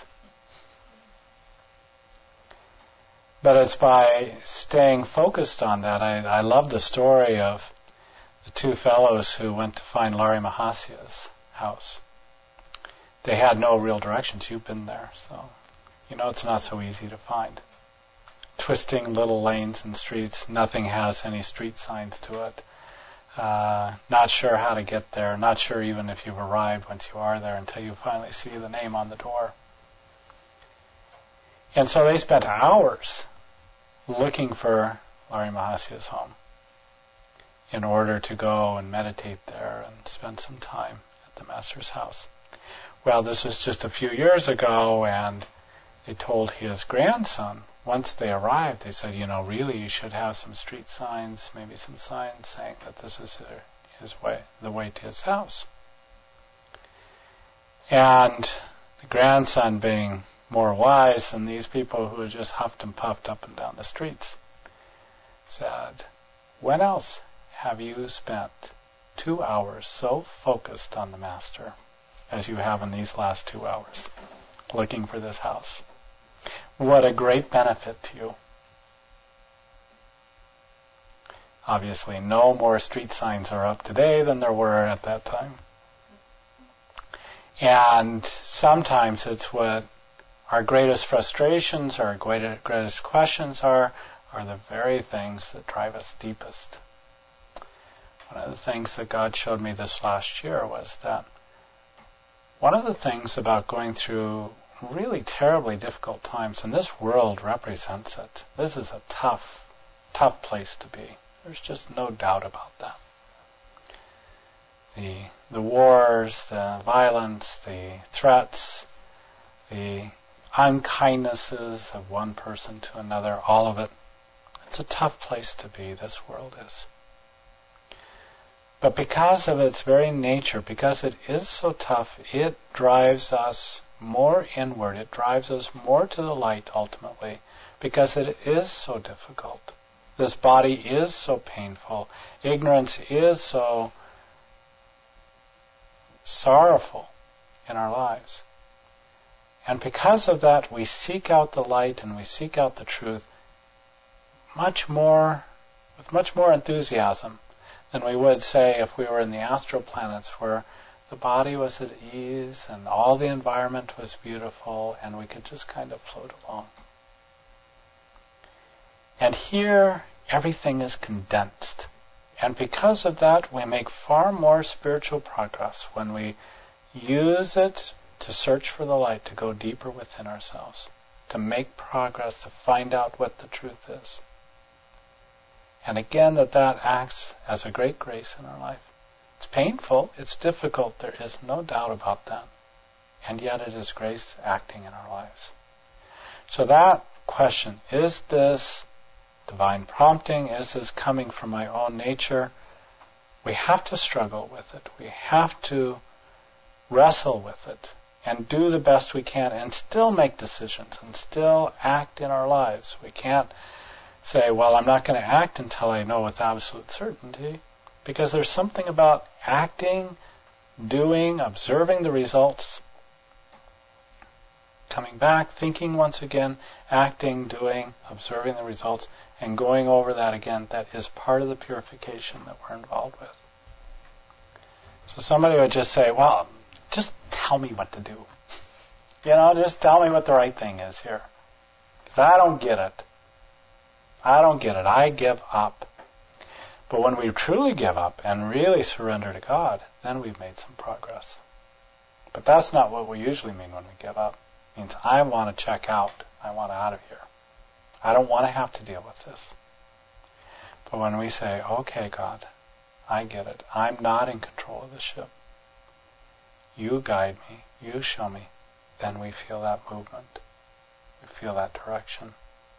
But it's by staying focused on that. I love the story of the two fellows who went to find Larry Mahasya's house. They had no real directions. You've been there, so it's not so easy to find. Twisting little lanes and streets. Nothing has any street signs to it. Not sure how to get there, not sure even if you've arrived once you are there until you finally see the name on the door. And so they spent hours looking for Larry Mahasya's home in order to go and meditate there and spend some time at the Master's house. Well, this was just a few years ago, and they told his grandson once they arrived, they said, really you should have some street signs, maybe some signs saying that this is the way to his house. And the grandson, being more wise than these people who had just huffed and puffed up and down the streets, said, when else have you spent 2 hours so focused on the Master as you have in these last 2 hours, looking for this house? What a great benefit to you. Obviously, no more street signs are up today than there were at that time. And sometimes it's what our greatest frustrations, our greatest questions are the very things that drive us deepest. One of the things that God showed me this last year was that one of the things about going through really terribly difficult times, and this world represents it. This is a tough place to be. There's just no doubt about that. The wars, the violence, the threats, the unkindnesses of one person to another, all of it. It's a tough place to be, this world is. But because of its very nature, because it is so tough, it drives us more inward. It drives us more to the light ultimately, because it is so difficult. This body is so painful. Ignorance is so sorrowful in our lives. And because of that, we seek out the light and we seek out the truth with much more enthusiasm than we would, say, if we were in the astral planets where the body was at ease and all the environment was beautiful and we could just kind of float along. And here, everything is condensed. And because of that, we make far more spiritual progress when we use it to search for the light, to go deeper within ourselves, to make progress, to find out what the truth is. And again, that acts as a great grace in our life. It's painful, it's difficult, there is no doubt about that. And yet it is grace acting in our lives. So that question, is this divine prompting? Is this coming from my own nature? We have to struggle with it. We have to wrestle with it and do the best we can and still make decisions and still act in our lives. We can't say, well, I'm not going to act until I know with absolute certainty, because there's something about acting, doing, observing the results, coming back, thinking once again, acting, doing, observing the results, and going over that again. That is part of the purification that we're involved with. So somebody would just say, well, just tell me what to do. Just tell me what the right thing is here. Because I don't get it. I give up. But when we truly give up and really surrender to God, then we've made some progress. But that's not what we usually mean when we give up. It means I want to check out. I want out of here. I don't want to have to deal with this. But when we say, okay, God, I get it. I'm not in control of the ship. You guide me. You show me. Then we feel that movement. We feel that direction.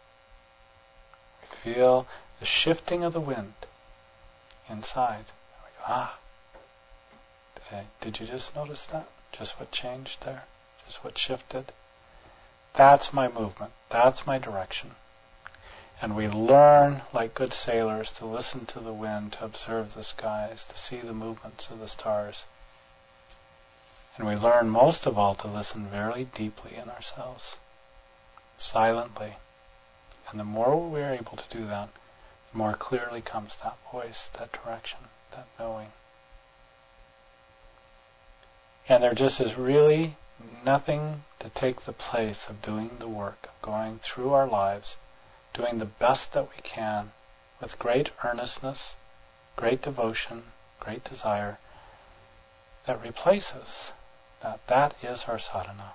We feel the shifting of the wind inside. We go, did you just notice that? Just what changed there? Just what shifted? That's my movement. That's my direction. And we learn, like good sailors, to listen to the wind, to observe the skies, to see the movements of the stars. And we learn most of all to listen very deeply in ourselves, silently. And the more we're able to do that, the more clearly comes that voice, that direction, that knowing. And there just is really nothing to take the place of doing the work, of going through our lives, doing the best that we can with great earnestness, great devotion, great desire, that replaces that. That is our sadhana.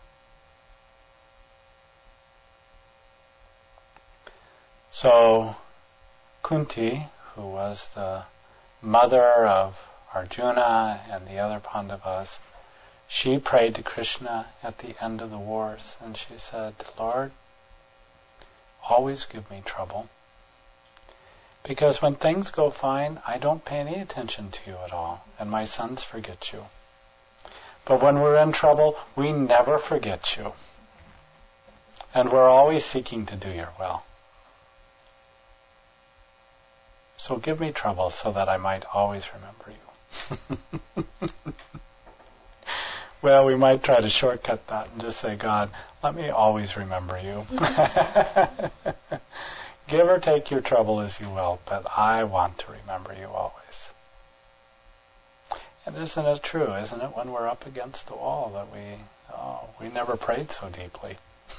So Kunti, who was the mother of Arjuna and the other Pandavas, she prayed to Krishna at the end of the wars, and she said, Lord, always give me trouble. Because when things go fine, I don't pay any attention to you at all, and my sons forget you. But when we're in trouble, we never forget you. And we're always seeking to do your will. So give me trouble so that I might always remember you. Well, we might try to shortcut that and just say, God, let me always remember you. Give or take your trouble as you will, but I want to remember you always. And isn't it true? Isn't it when we're up against the wall that we never prayed so deeply?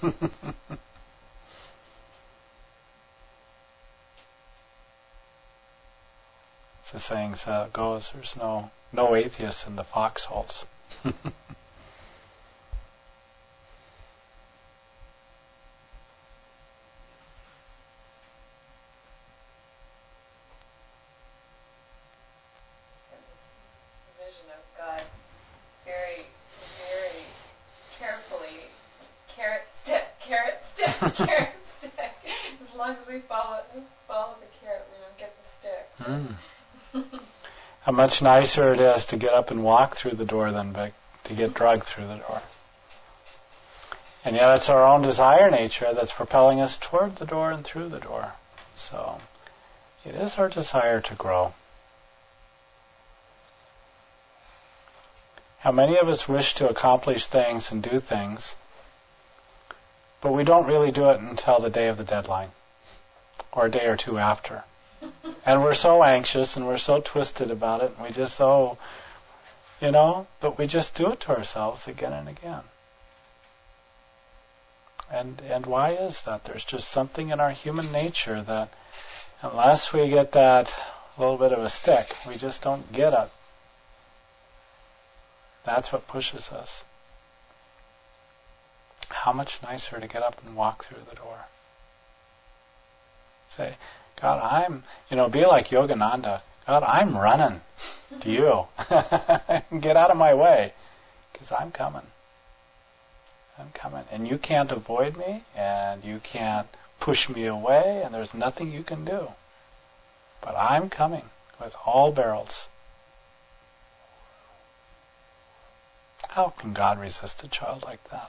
As the saying goes, there's no atheists in the foxholes. Vision of God very, very carefully, carrot stick. As long as we follow the carrot, we don't get the stick. How much nicer it is to get up and walk through the door than to get dragged through the door. And yet it's our own desire nature that's propelling us toward the door and through the door. So it is our desire to grow. How many of us wish to accomplish things and do things, but we don't really do it until the day of the deadline, or a day or two after. And we're so anxious and we're so twisted about it, and we just but we just do it to ourselves again and again. And why is that? There's just something in our human nature that unless we get that little bit of a stick, we just don't get it. That's what pushes us. How much nicer to get up and walk through the door. Say, God, be like Yogananda. God, I'm running to you. Get out of my way, because I'm coming. I'm coming. And you can't avoid me, and you can't push me away, and there's nothing you can do. But I'm coming with all barrels. How can God resist a child like that?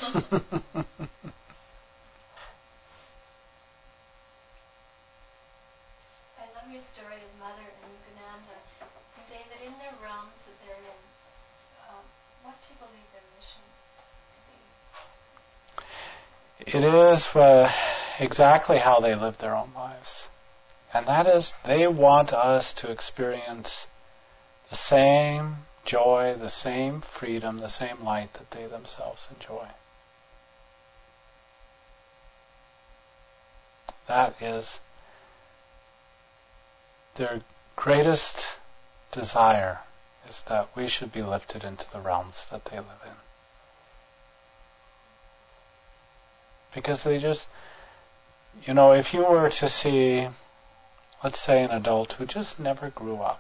I love your story of Mother and Yogananda. And David, in their realms that they're in, what do you believe their mission to be? It is exactly how they live their own lives. And that is, they want us to experience the same joy, the same freedom, the same light that they themselves enjoy. That is their greatest desire, is that we should be lifted into the realms that they live in. Because they just, if you were to see, let's say, an adult who just never grew up,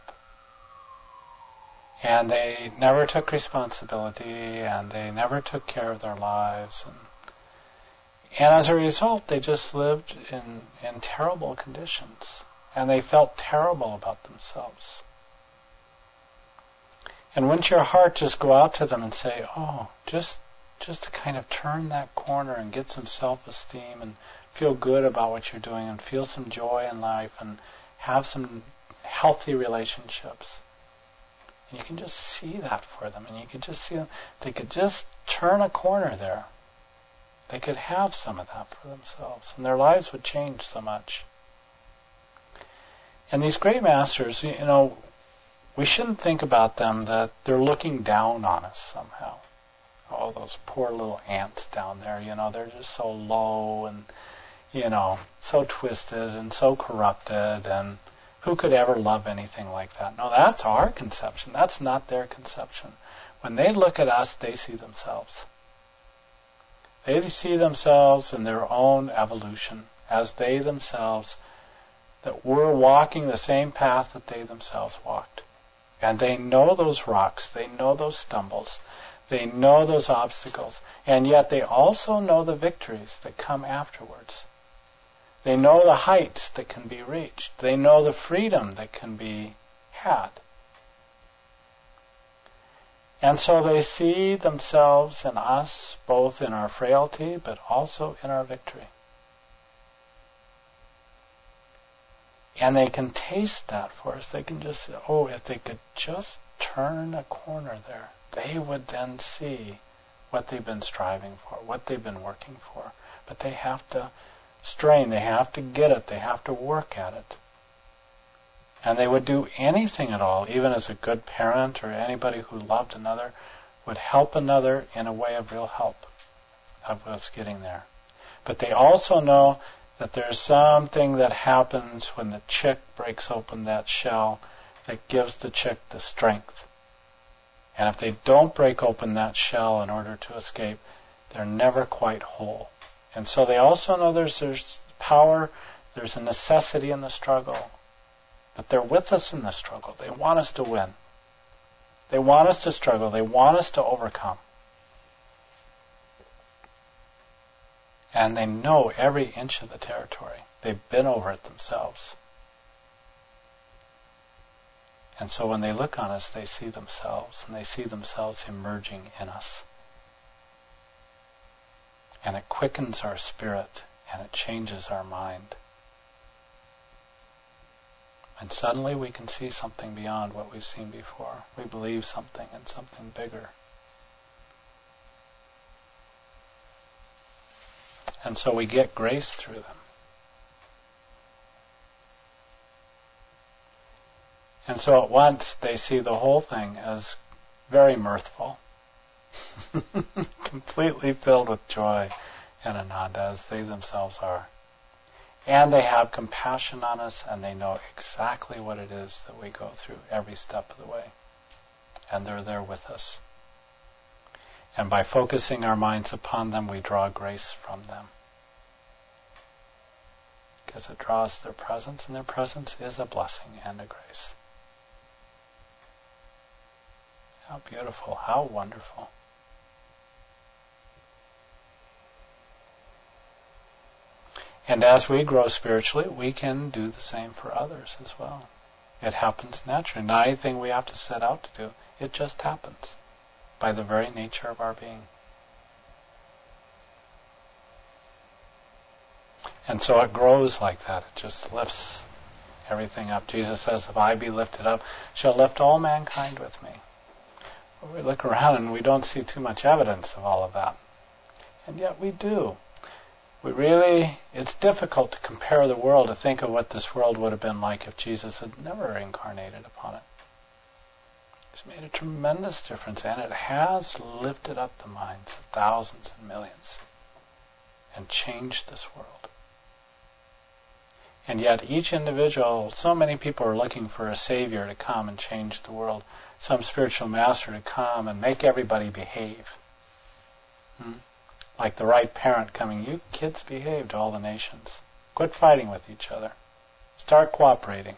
and they never took responsibility, and they never took care of their lives, and as a result, they just lived in terrible conditions, and they felt terrible about themselves. And wouldn't your heart just go out to them and say, just to kind of turn that corner and get some self-esteem and feel good about what you're doing and feel some joy in life and have some healthy relationships. And you can just see that for them, and you can just see them. They could just turn a corner there. They could have some of that for themselves, and their lives would change so much. And these great masters, we shouldn't think about them that they're looking down on us somehow. Oh, those poor little ants down there, they're just so low and, so twisted and so corrupted, and who could ever love anything like that? No, that's our conception. That's not their conception. When they look at us, they see themselves. They see themselves in their own evolution as they themselves, that we're walking the same path that they themselves walked. And they know those rocks, they know those stumbles, they know those obstacles, and yet they also know the victories that come afterwards. They know the heights that can be reached. They know the freedom that can be had. And so they see themselves and us both in our frailty but also in our victory. And they can taste that for us. They can just say, oh, if they could just turn a corner there, they would then see what they've been striving for, what they've been working for. But they have to strain, they have to get it, they have to work at it. And they would do anything at all, even as a good parent or anybody who loved another, would help another in a way of real help of us getting there. But they also know that there's something that happens when the chick breaks open that shell that gives the chick the strength. And if they don't break open that shell in order to escape, they're never quite whole. And so they also know there's power, there's a necessity in the struggle. But they're with us in the struggle. They want us to win. They want us to struggle. They want us to overcome. And they know every inch of the territory. They've been over it themselves. And so when they look on us, they see themselves, and they see themselves emerging in us. And it quickens our spirit, and it changes our mind. And suddenly we can see something beyond what we've seen before. We believe something and something bigger. And so we get grace through them. And so at once they see the whole thing as very mirthful, completely filled with joy and ananda, as they themselves are. And they have compassion on us, and they know exactly what it is that we go through every step of the way. And they're there with us. And by focusing our minds upon them, we draw grace from them. Because it draws their presence, and their presence is a blessing and a grace. How beautiful, how wonderful. And as we grow spiritually, we can do the same for others as well. It happens naturally. Not anything we have to set out to do. It just happens by the very nature of our being. And so it grows like that. It just lifts everything up. Jesus says, if I be lifted up, shall lift all mankind with me. But we look around and we don't see too much evidence of all of that. And yet we do. It's difficult to compare the world, to think of what this world would have been like if Jesus had never incarnated upon it. It's made a tremendous difference, and it has lifted up the minds of thousands and millions and changed this world. And yet each individual, so many people are looking for a savior to come and change the world, some spiritual master to come and make everybody behave. Like the right parent coming, you kids behave to all the nations. Quit fighting with each other. Start cooperating.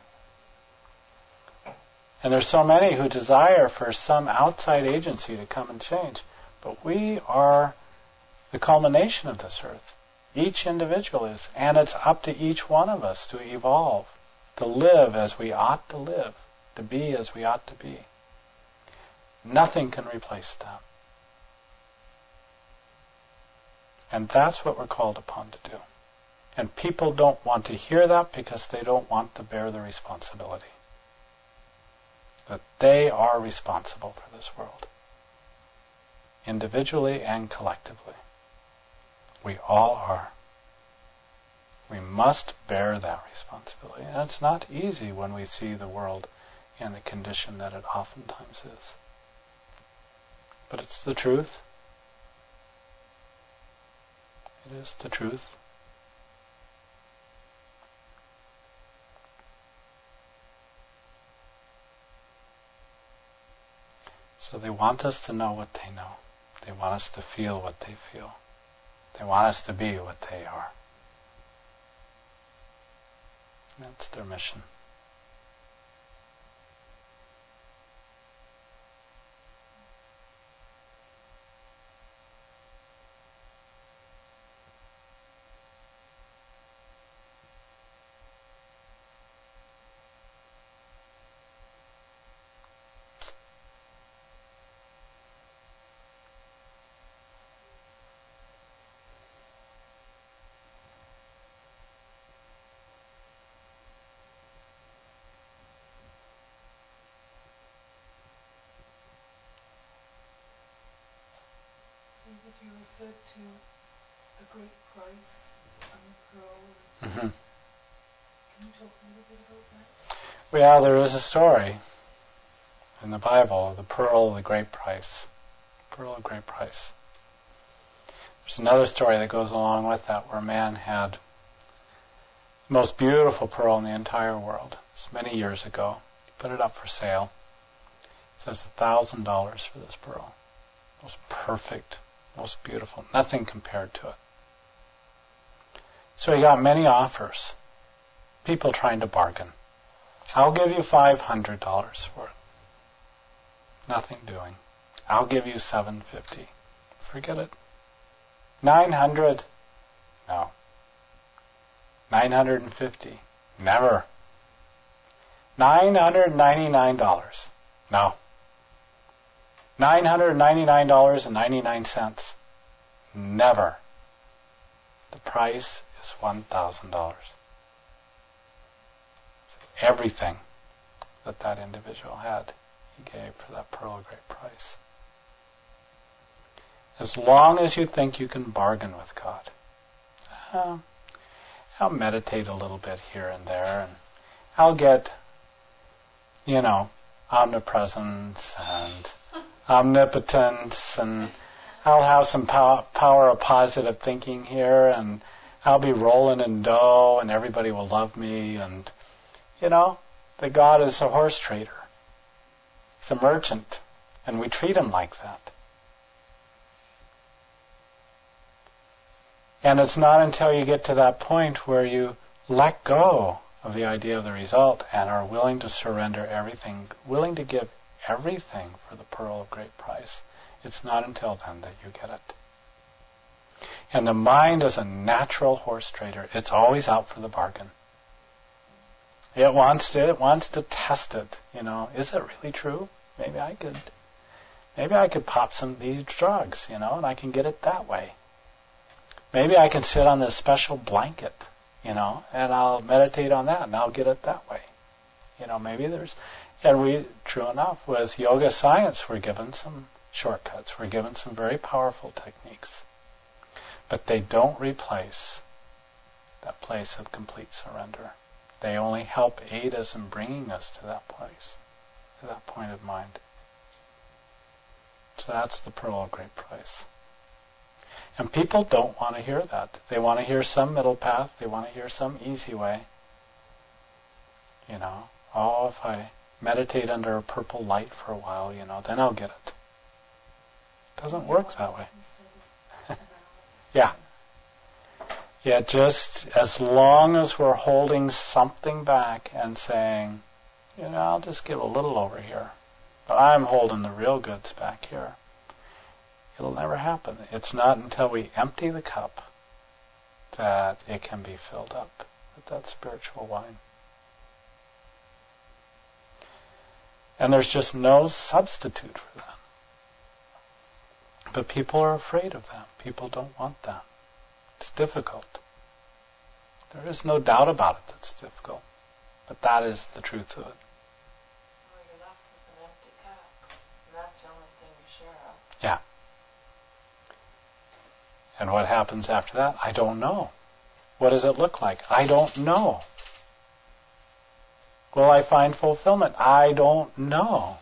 And there's so many who desire for some outside agency to come and change. But we are the culmination of this earth. Each individual is. And it's up to each one of us to evolve, to live as we ought to live, to be as we ought to be. Nothing can replace that. And that's what we're called upon to do. And people don't want to hear that because they don't want to bear the responsibility. That they are responsible for this world. Individually and collectively. We all are. We must bear that responsibility. And it's not easy when we see the world in the condition that it oftentimes is. But it's the truth. It is the truth. So they want us to know what they know. They want us to feel what they feel. They want us to be what they are. That's their mission. you referred to a great price on the pearl. Mm-hmm. Can you talk a little bit about that? Well, there is a story in the Bible, the pearl of the great price. Pearl of great price. There's another story that goes along with that where a man had the most beautiful pearl in the entire world. It's many years ago. He put it up for sale. It says $1,000 for this pearl. Most perfect, most beautiful. Nothing compared to it. So he got many offers. People trying to bargain. I'll give you $500 for it. Nothing doing. I'll give you $750. Forget it. $900. No. $950. Never. $999. No. $999.99. Never. The price is $1,000. Everything that individual had, he gave for that pearl of great price. As long as you think you can bargain with God, I'll meditate a little bit here and there, and I'll get, omnipresence and omnipotence, and I'll have some power of positive thinking here, and I'll be rolling in dough, and everybody will love me, and, that God is a horse trader. He's a merchant, and we treat him like that. And it's not until you get to that point where you let go of the idea of the result and are willing to surrender everything, willing to give everything for the pearl of great price. It's not until then that you get it. And the mind is a natural horse trader. It's always out for the bargain. It wants to test it. Is it really true? Maybe I could pop some of these drugs, and I can get it that way. Maybe I can sit on this special blanket, and I'll meditate on that, and I'll get it that way. True enough, with yoga science, we're given some shortcuts. We're given some very powerful techniques. But they don't replace that place of complete surrender. They only help aid us in bringing us to that place, to that point of mind. So that's the pearl of great price. And people don't want to hear that. They want to hear some middle path. They want to hear some easy way. If I meditate under a purple light for a while, then I'll get it. It doesn't work that way. Yeah. Yeah, just as long as we're holding something back and saying, I'll just give a little over here, but I'm holding the real goods back here. It'll never happen. It's not until we empty the cup that it can be filled up with that spiritual wine. And there's just no substitute for that. But people are afraid of that. People don't want that. It's difficult. There is no doubt about it that it's difficult. But that is the truth of it. Well, you're left with an empty cup. And that's the only thing you're sure of. Yeah. And what happens after that? I don't know. What does it look like? I don't know. Will I find fulfillment? I don't know.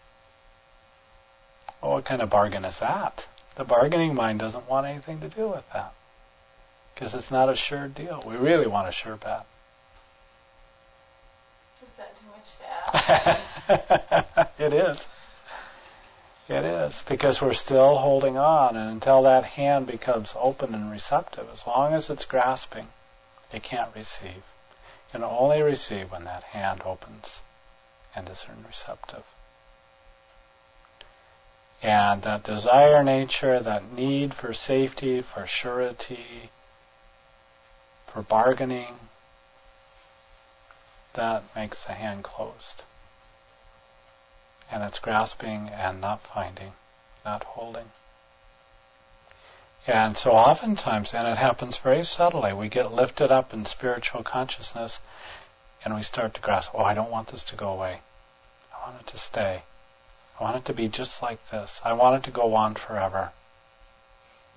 Well, what kind of bargain is that? The bargaining mind doesn't want anything to do with that. Because it's not a sure deal. We really want a sure bet. Is that too much to ask? It is. It is. Because we're still holding on. And until that hand becomes open and receptive, as long as it's grasping, it can't receive. It can only receive when that hand opens and is receptive. And that desire nature, that need for safety, for surety, for bargaining, that makes the hand closed. And it's grasping and not finding, not holding. And so oftentimes, and it happens very subtly, we get lifted up in spiritual consciousness and we start to grasp, I don't want this to go away. I want it to stay. I want it to be just like this. I want it to go on forever.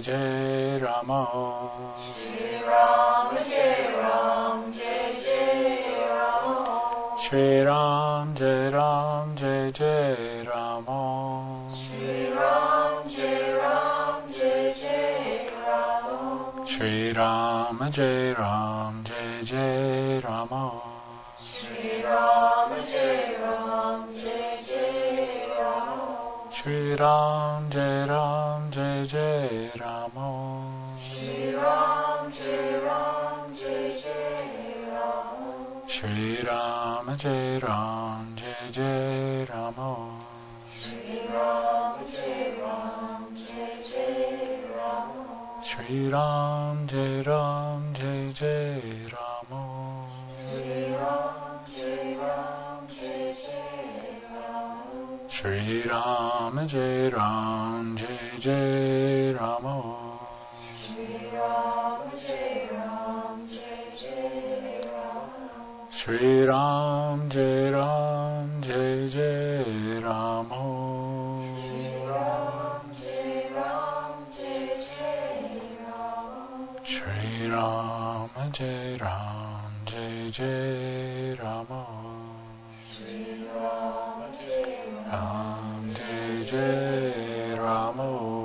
Jai Rama. Shri Ram, Jai Ram, Jai Jai Rama. Shri Ram, Jai Ram, Jai Jai Rama. Shri Ram, Jai Ram, Jai Jai Rama. Shri Ram, Jai Ram, Jai Jai Rama. Shri Ram, Jai Ram, Jai Jai Rama. Shri Ram, Jai Ram, Jai Jai Rama. Shri Ram, Jai Ram, Jai Jai Rama. Shri Ram, Jai Ram, Jai Jai Rama. Shri Ram, Jai Ram, Jai Jai Rama. Shri Ram, Jai Ram, Jai Jai Rama. Shri Ram, Jai Ram, Jai Jai Rama. Shri Ram, Jai Ram, Jai Jai Rama. Shri Ram, Jai Ram, Jai Jai Rama. Shri Ram, Jai Ram, Jai Jai Rama. Shri Ram, Jai Ram, Jai Jai Rama. Shri Ram, Jai Ram, Jai Jai Rama. Shri Ram, Jai Ram, Jai Jai Rama.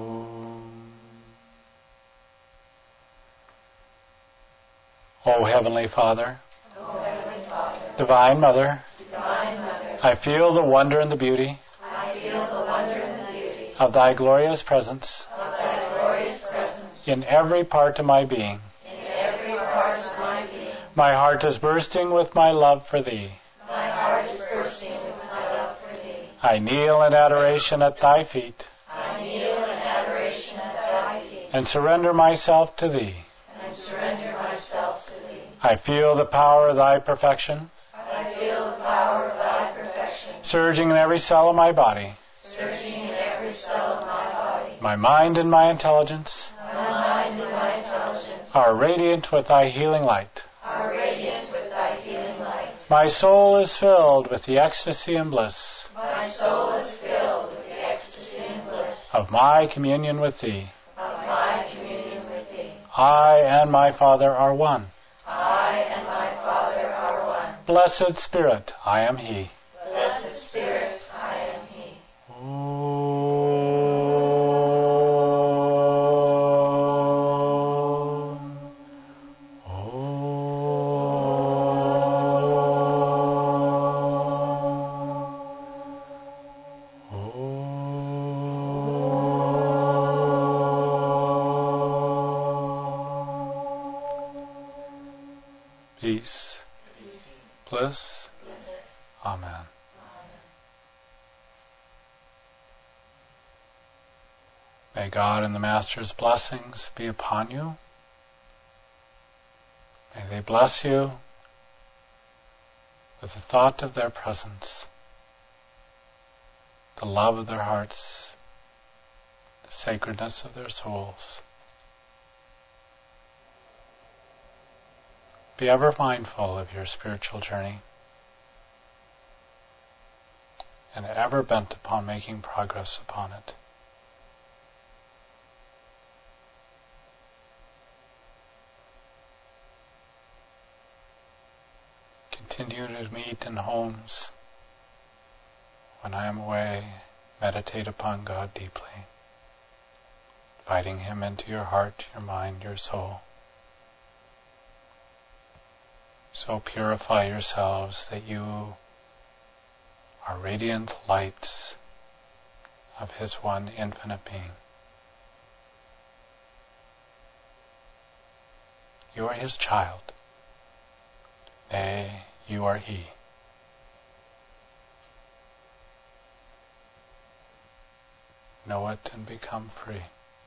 O Heavenly Father, O Heavenly Father, Divine Mother, Divine Mother, I feel the wonder and the beauty I feel the wonder and the beauty of Thy glorious presence of Thy glorious presence in every part of my being. in every part of my being. My heart is bursting with my love for Thee. My heart is bursting with my love for Thee. I kneel in adoration at Thy feet I kneel in adoration at Thy feet and surrender myself to Thee. and surrender myself to Thee. I feel the power of Thy perfection I feel the power of Thy perfection surging in every cell of my body. surging in every cell of my body. My mind and my intelligence My mind and my intelligence are radiant with Thy healing light. are radiant with Thy healing light. My soul is filled with the ecstasy and bliss My soul is filled with the ecstasy and bliss of my communion with Thee. of my communion with Thee. I and my Father are one. I and my Father are one. Blessed Spirit, I am He. Blessed Spirit, I am He. Peace, bliss. Amen. May God and the Master's blessings be upon you. May they bless you with the thought of their presence, the love of their hearts, the sacredness of their souls. Be ever mindful of your spiritual journey and ever bent upon making progress upon it. Continue to meet in homes. When I am away, meditate upon God deeply, inviting Him into your heart, your mind, your soul. So purify yourselves that you are radiant lights of His one infinite being. You are His child. Nay, you are He. Know it and become free.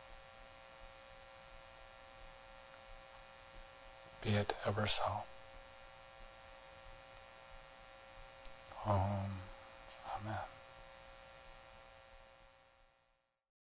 Be it ever so. Amen.